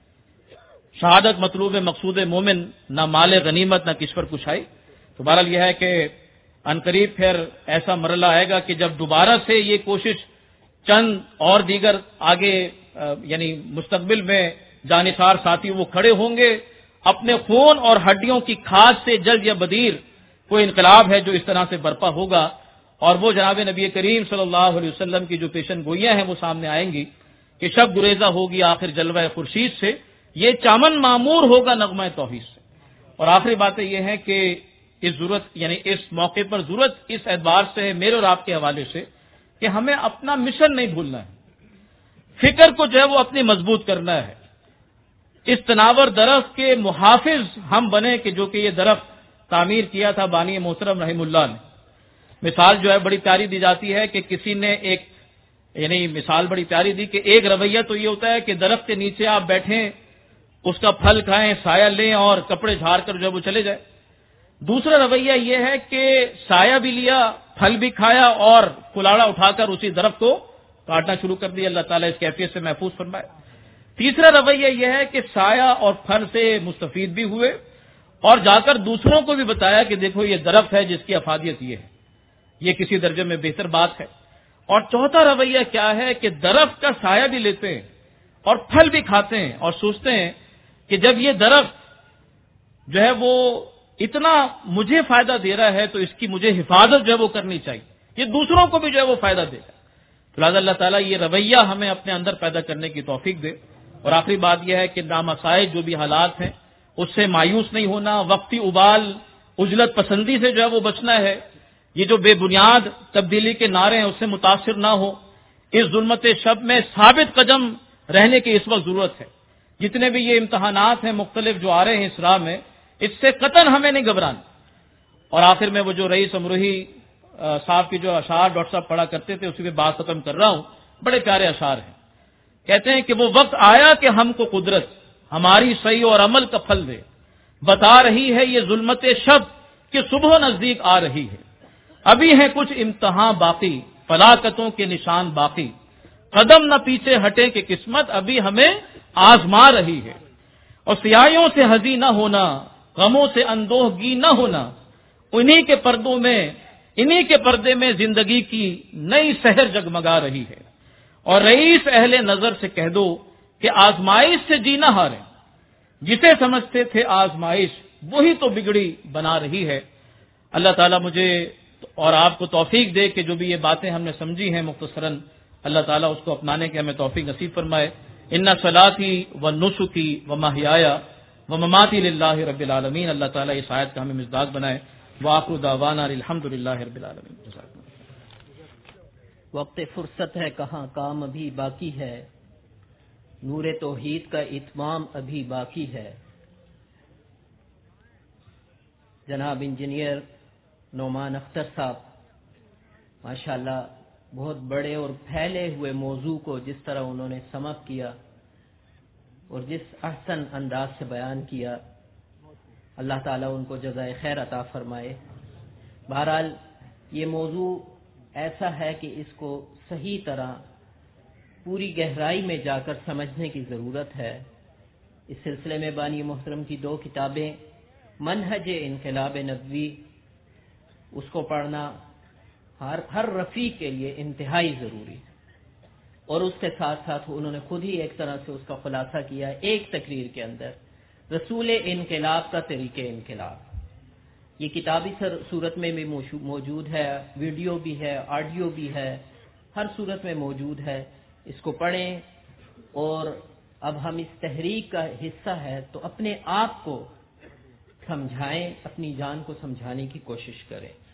شہادت مطلوب مقصود مومن، نہ مال غنیمت نہ کشور کشائی۔ تو بہرحال یہ ہے کہ عنقریب پھر ایسا مرحلہ آئے گا کہ جب دوبارہ سے یہ کوشش چند اور دیگر آگے یعنی مستقبل میں جانثار ساتھی وہ کھڑے ہوں گے، اپنے خون اور ہڈیوں کی کھاد سے جلد یا بدیر کوئی انقلاب ہے جو اس طرح سے برپا ہوگا، اور وہ جناب نبی کریم صلی اللہ علیہ وسلم کی جو پیشن گوئیاں ہیں وہ سامنے آئیں گی کہ شب گریزہ ہوگی آخر جلوہ خورشید سے، یہ چامن معمور ہوگا نغمہ توحید سے۔ اور آخری باتیں یہ ہیں کہ اس ضرورت یعنی اس موقع پر ضرورت اس اعتبار سے ہے میرے اور آپ کے حوالے سے کہ ہمیں اپنا مشن نہیں بھولنا ہے، فکر کو جو ہے وہ اپنی مضبوط کرنا ہے۔ اس تناور درخت کے محافظ ہم بنے کہ جو کہ یہ درخت تعمیر کیا تھا بانی محترم رحم اللہ نے۔ مثال جو ہے بڑی پیاری دی جاتی ہے کہ کسی نے ایک یعنی مثال بڑی پیاری دی کہ ایک رویہ تو یہ ہوتا ہے کہ درخت کے نیچے آپ بیٹھیں، اس کا پھل کھائیں، سایہ لیں اور کپڑے جھاڑ کر جو ہے وہ چلے جائے۔ دوسرا رویہ یہ ہے کہ سایہ بھی لیا، پھل بھی کھایا اور کلاڑا اٹھا کر اسی درخت کو کاٹنا شروع کر دیا۔ اللہ تعالیٰ اس کیفیت سے محفوظ فرمائے۔ تیسرا رویہ یہ ہے کہ سایہ اور پھل سے مستفید بھی ہوئے اور جا کر دوسروں کو بھی بتایا کہ دیکھو یہ درخت ہے جس کی افادیت یہ ہے، یہ کسی درجے میں بہتر بات ہے۔ اور چوتھا رویہ کیا ہے کہ درخت کا سایہ بھی لیتے ہیں اور پھل بھی کھاتے ہیں اور سوچتے ہیں کہ جب یہ درخت جو ہے وہ اتنا مجھے فائدہ دے رہا ہے تو اس کی مجھے حفاظت جو ہے وہ کرنی چاہیے، یہ دوسروں کو بھی جو ہے وہ فائدہ دے گا۔ تو لہٰذا اللہ تعالیٰ یہ رویہ ہمیں اپنے اندر پیدا کرنے کی توفیق دے۔ اور آخری بات یہ ہے کہ نامسائل جو بھی حالات ہیں اس سے مایوس نہیں ہونا، وقتی ابال عجلت پسندی سے جو ہے وہ بچنا ہے، یہ جو بے بنیاد تبدیلی کے نعرے ہیں اس سے متاثر نہ ہو، اس ظلمت شب میں ثابت قدم رہنے کی اس وقت ضرورت ہے۔ جتنے بھی یہ امتحانات ہیں مختلف جو آ رہے ہیں اس راہ میں، اس سے قطعاً ہمیں نہیں گھبرانا۔ اور آخر میں وہ جو رئیس امروہی صاحب کی جو اشعار ڈاکٹر صاحب پڑھا کرتے تھے اسی پہ بات ختم کر رہا ہوں، بڑے پیارے اشعار ہیں۔ کہتے ہیں کہ وہ وقت آیا کہ ہم کو قدرت ہماری صحیح اور عمل کا پھل دے، بتا رہی ہے یہ ظلمت شب کہ صبح نزدیک آ رہی ہے، ابھی ہیں کچھ امتحان باقی، فلاکتوں کے نشان باقی، قدم نہ پیچھے ہٹے کہ قسمت ابھی ہمیں آزما رہی ہے، اور سیاہیوں سے ہزی نہ ہونا، غموں سے اندوہگی نہ ہونا، انہی کے پردے میں زندگی کی نئی سحر جگمگا رہی ہے، اور رئیس اہل نظر سے کہہ دو کہ آزمائش سے جینا ہارے، جسے سمجھتے تھے آزمائش وہی تو بگڑی بنا رہی ہے۔ اللہ تعالیٰ مجھے اور آپ کو توفیق دے کہ جو بھی یہ باتیں ہم نے سمجھی ہیں مختصراً، اللہ تعالیٰ اس کو اپنانے کے ہمیں توفیق نصیب فرمائے۔ ان صلاتی و نسکی و محیایا و مماتی للہ رب العالمین۔ اللہ تعالیٰ اس آیت کا ہمیں مصداق بنائے۔ وآخر دعوانا الحمد للہ رب العالمین۔ وقت فرصت ہے کہاں کام ابھی باقی ہے، نور توحید کا اتمام ابھی باقی ہے۔ جناب انجینئر نعمان اختر صاحب ماشاءاللہ بہت بڑے اور پھیلے ہوئے موضوع کو جس طرح انہوں نے سم اپ کیا اور جس احسن انداز سے بیان کیا، اللہ تعالیٰ ان کو جزائے خیر عطا فرمائے۔ بہرحال یہ موضوع ایسا ہے کہ اس کو صحیح طرح پوری گہرائی میں جا کر سمجھنے کی ضرورت ہے۔ اس سلسلے میں بانی محترم کی 2 کتابیں، منہج انقلاب نبوی، اس کو پڑھنا ہر رفیق کے لیے انتہائی ضروری ہے، اور اس کے ساتھ ساتھ انہوں نے خود ہی ایک طرح سے اس کا خلاصہ کیا ایک تقریر کے اندر، رسول انقلاب کا طریقہ انقلاب۔ یہ کتابی صورت میں بھی موجود ہے، ویڈیو بھی ہے، آڈیو بھی ہے، ہر صورت میں موجود ہے۔ اس کو پڑھیں، اور اب ہم اس تحریک کا حصہ ہے تو اپنے آپ کو سمجھائیں، اپنی جان کو سمجھانے کی کوشش کریں۔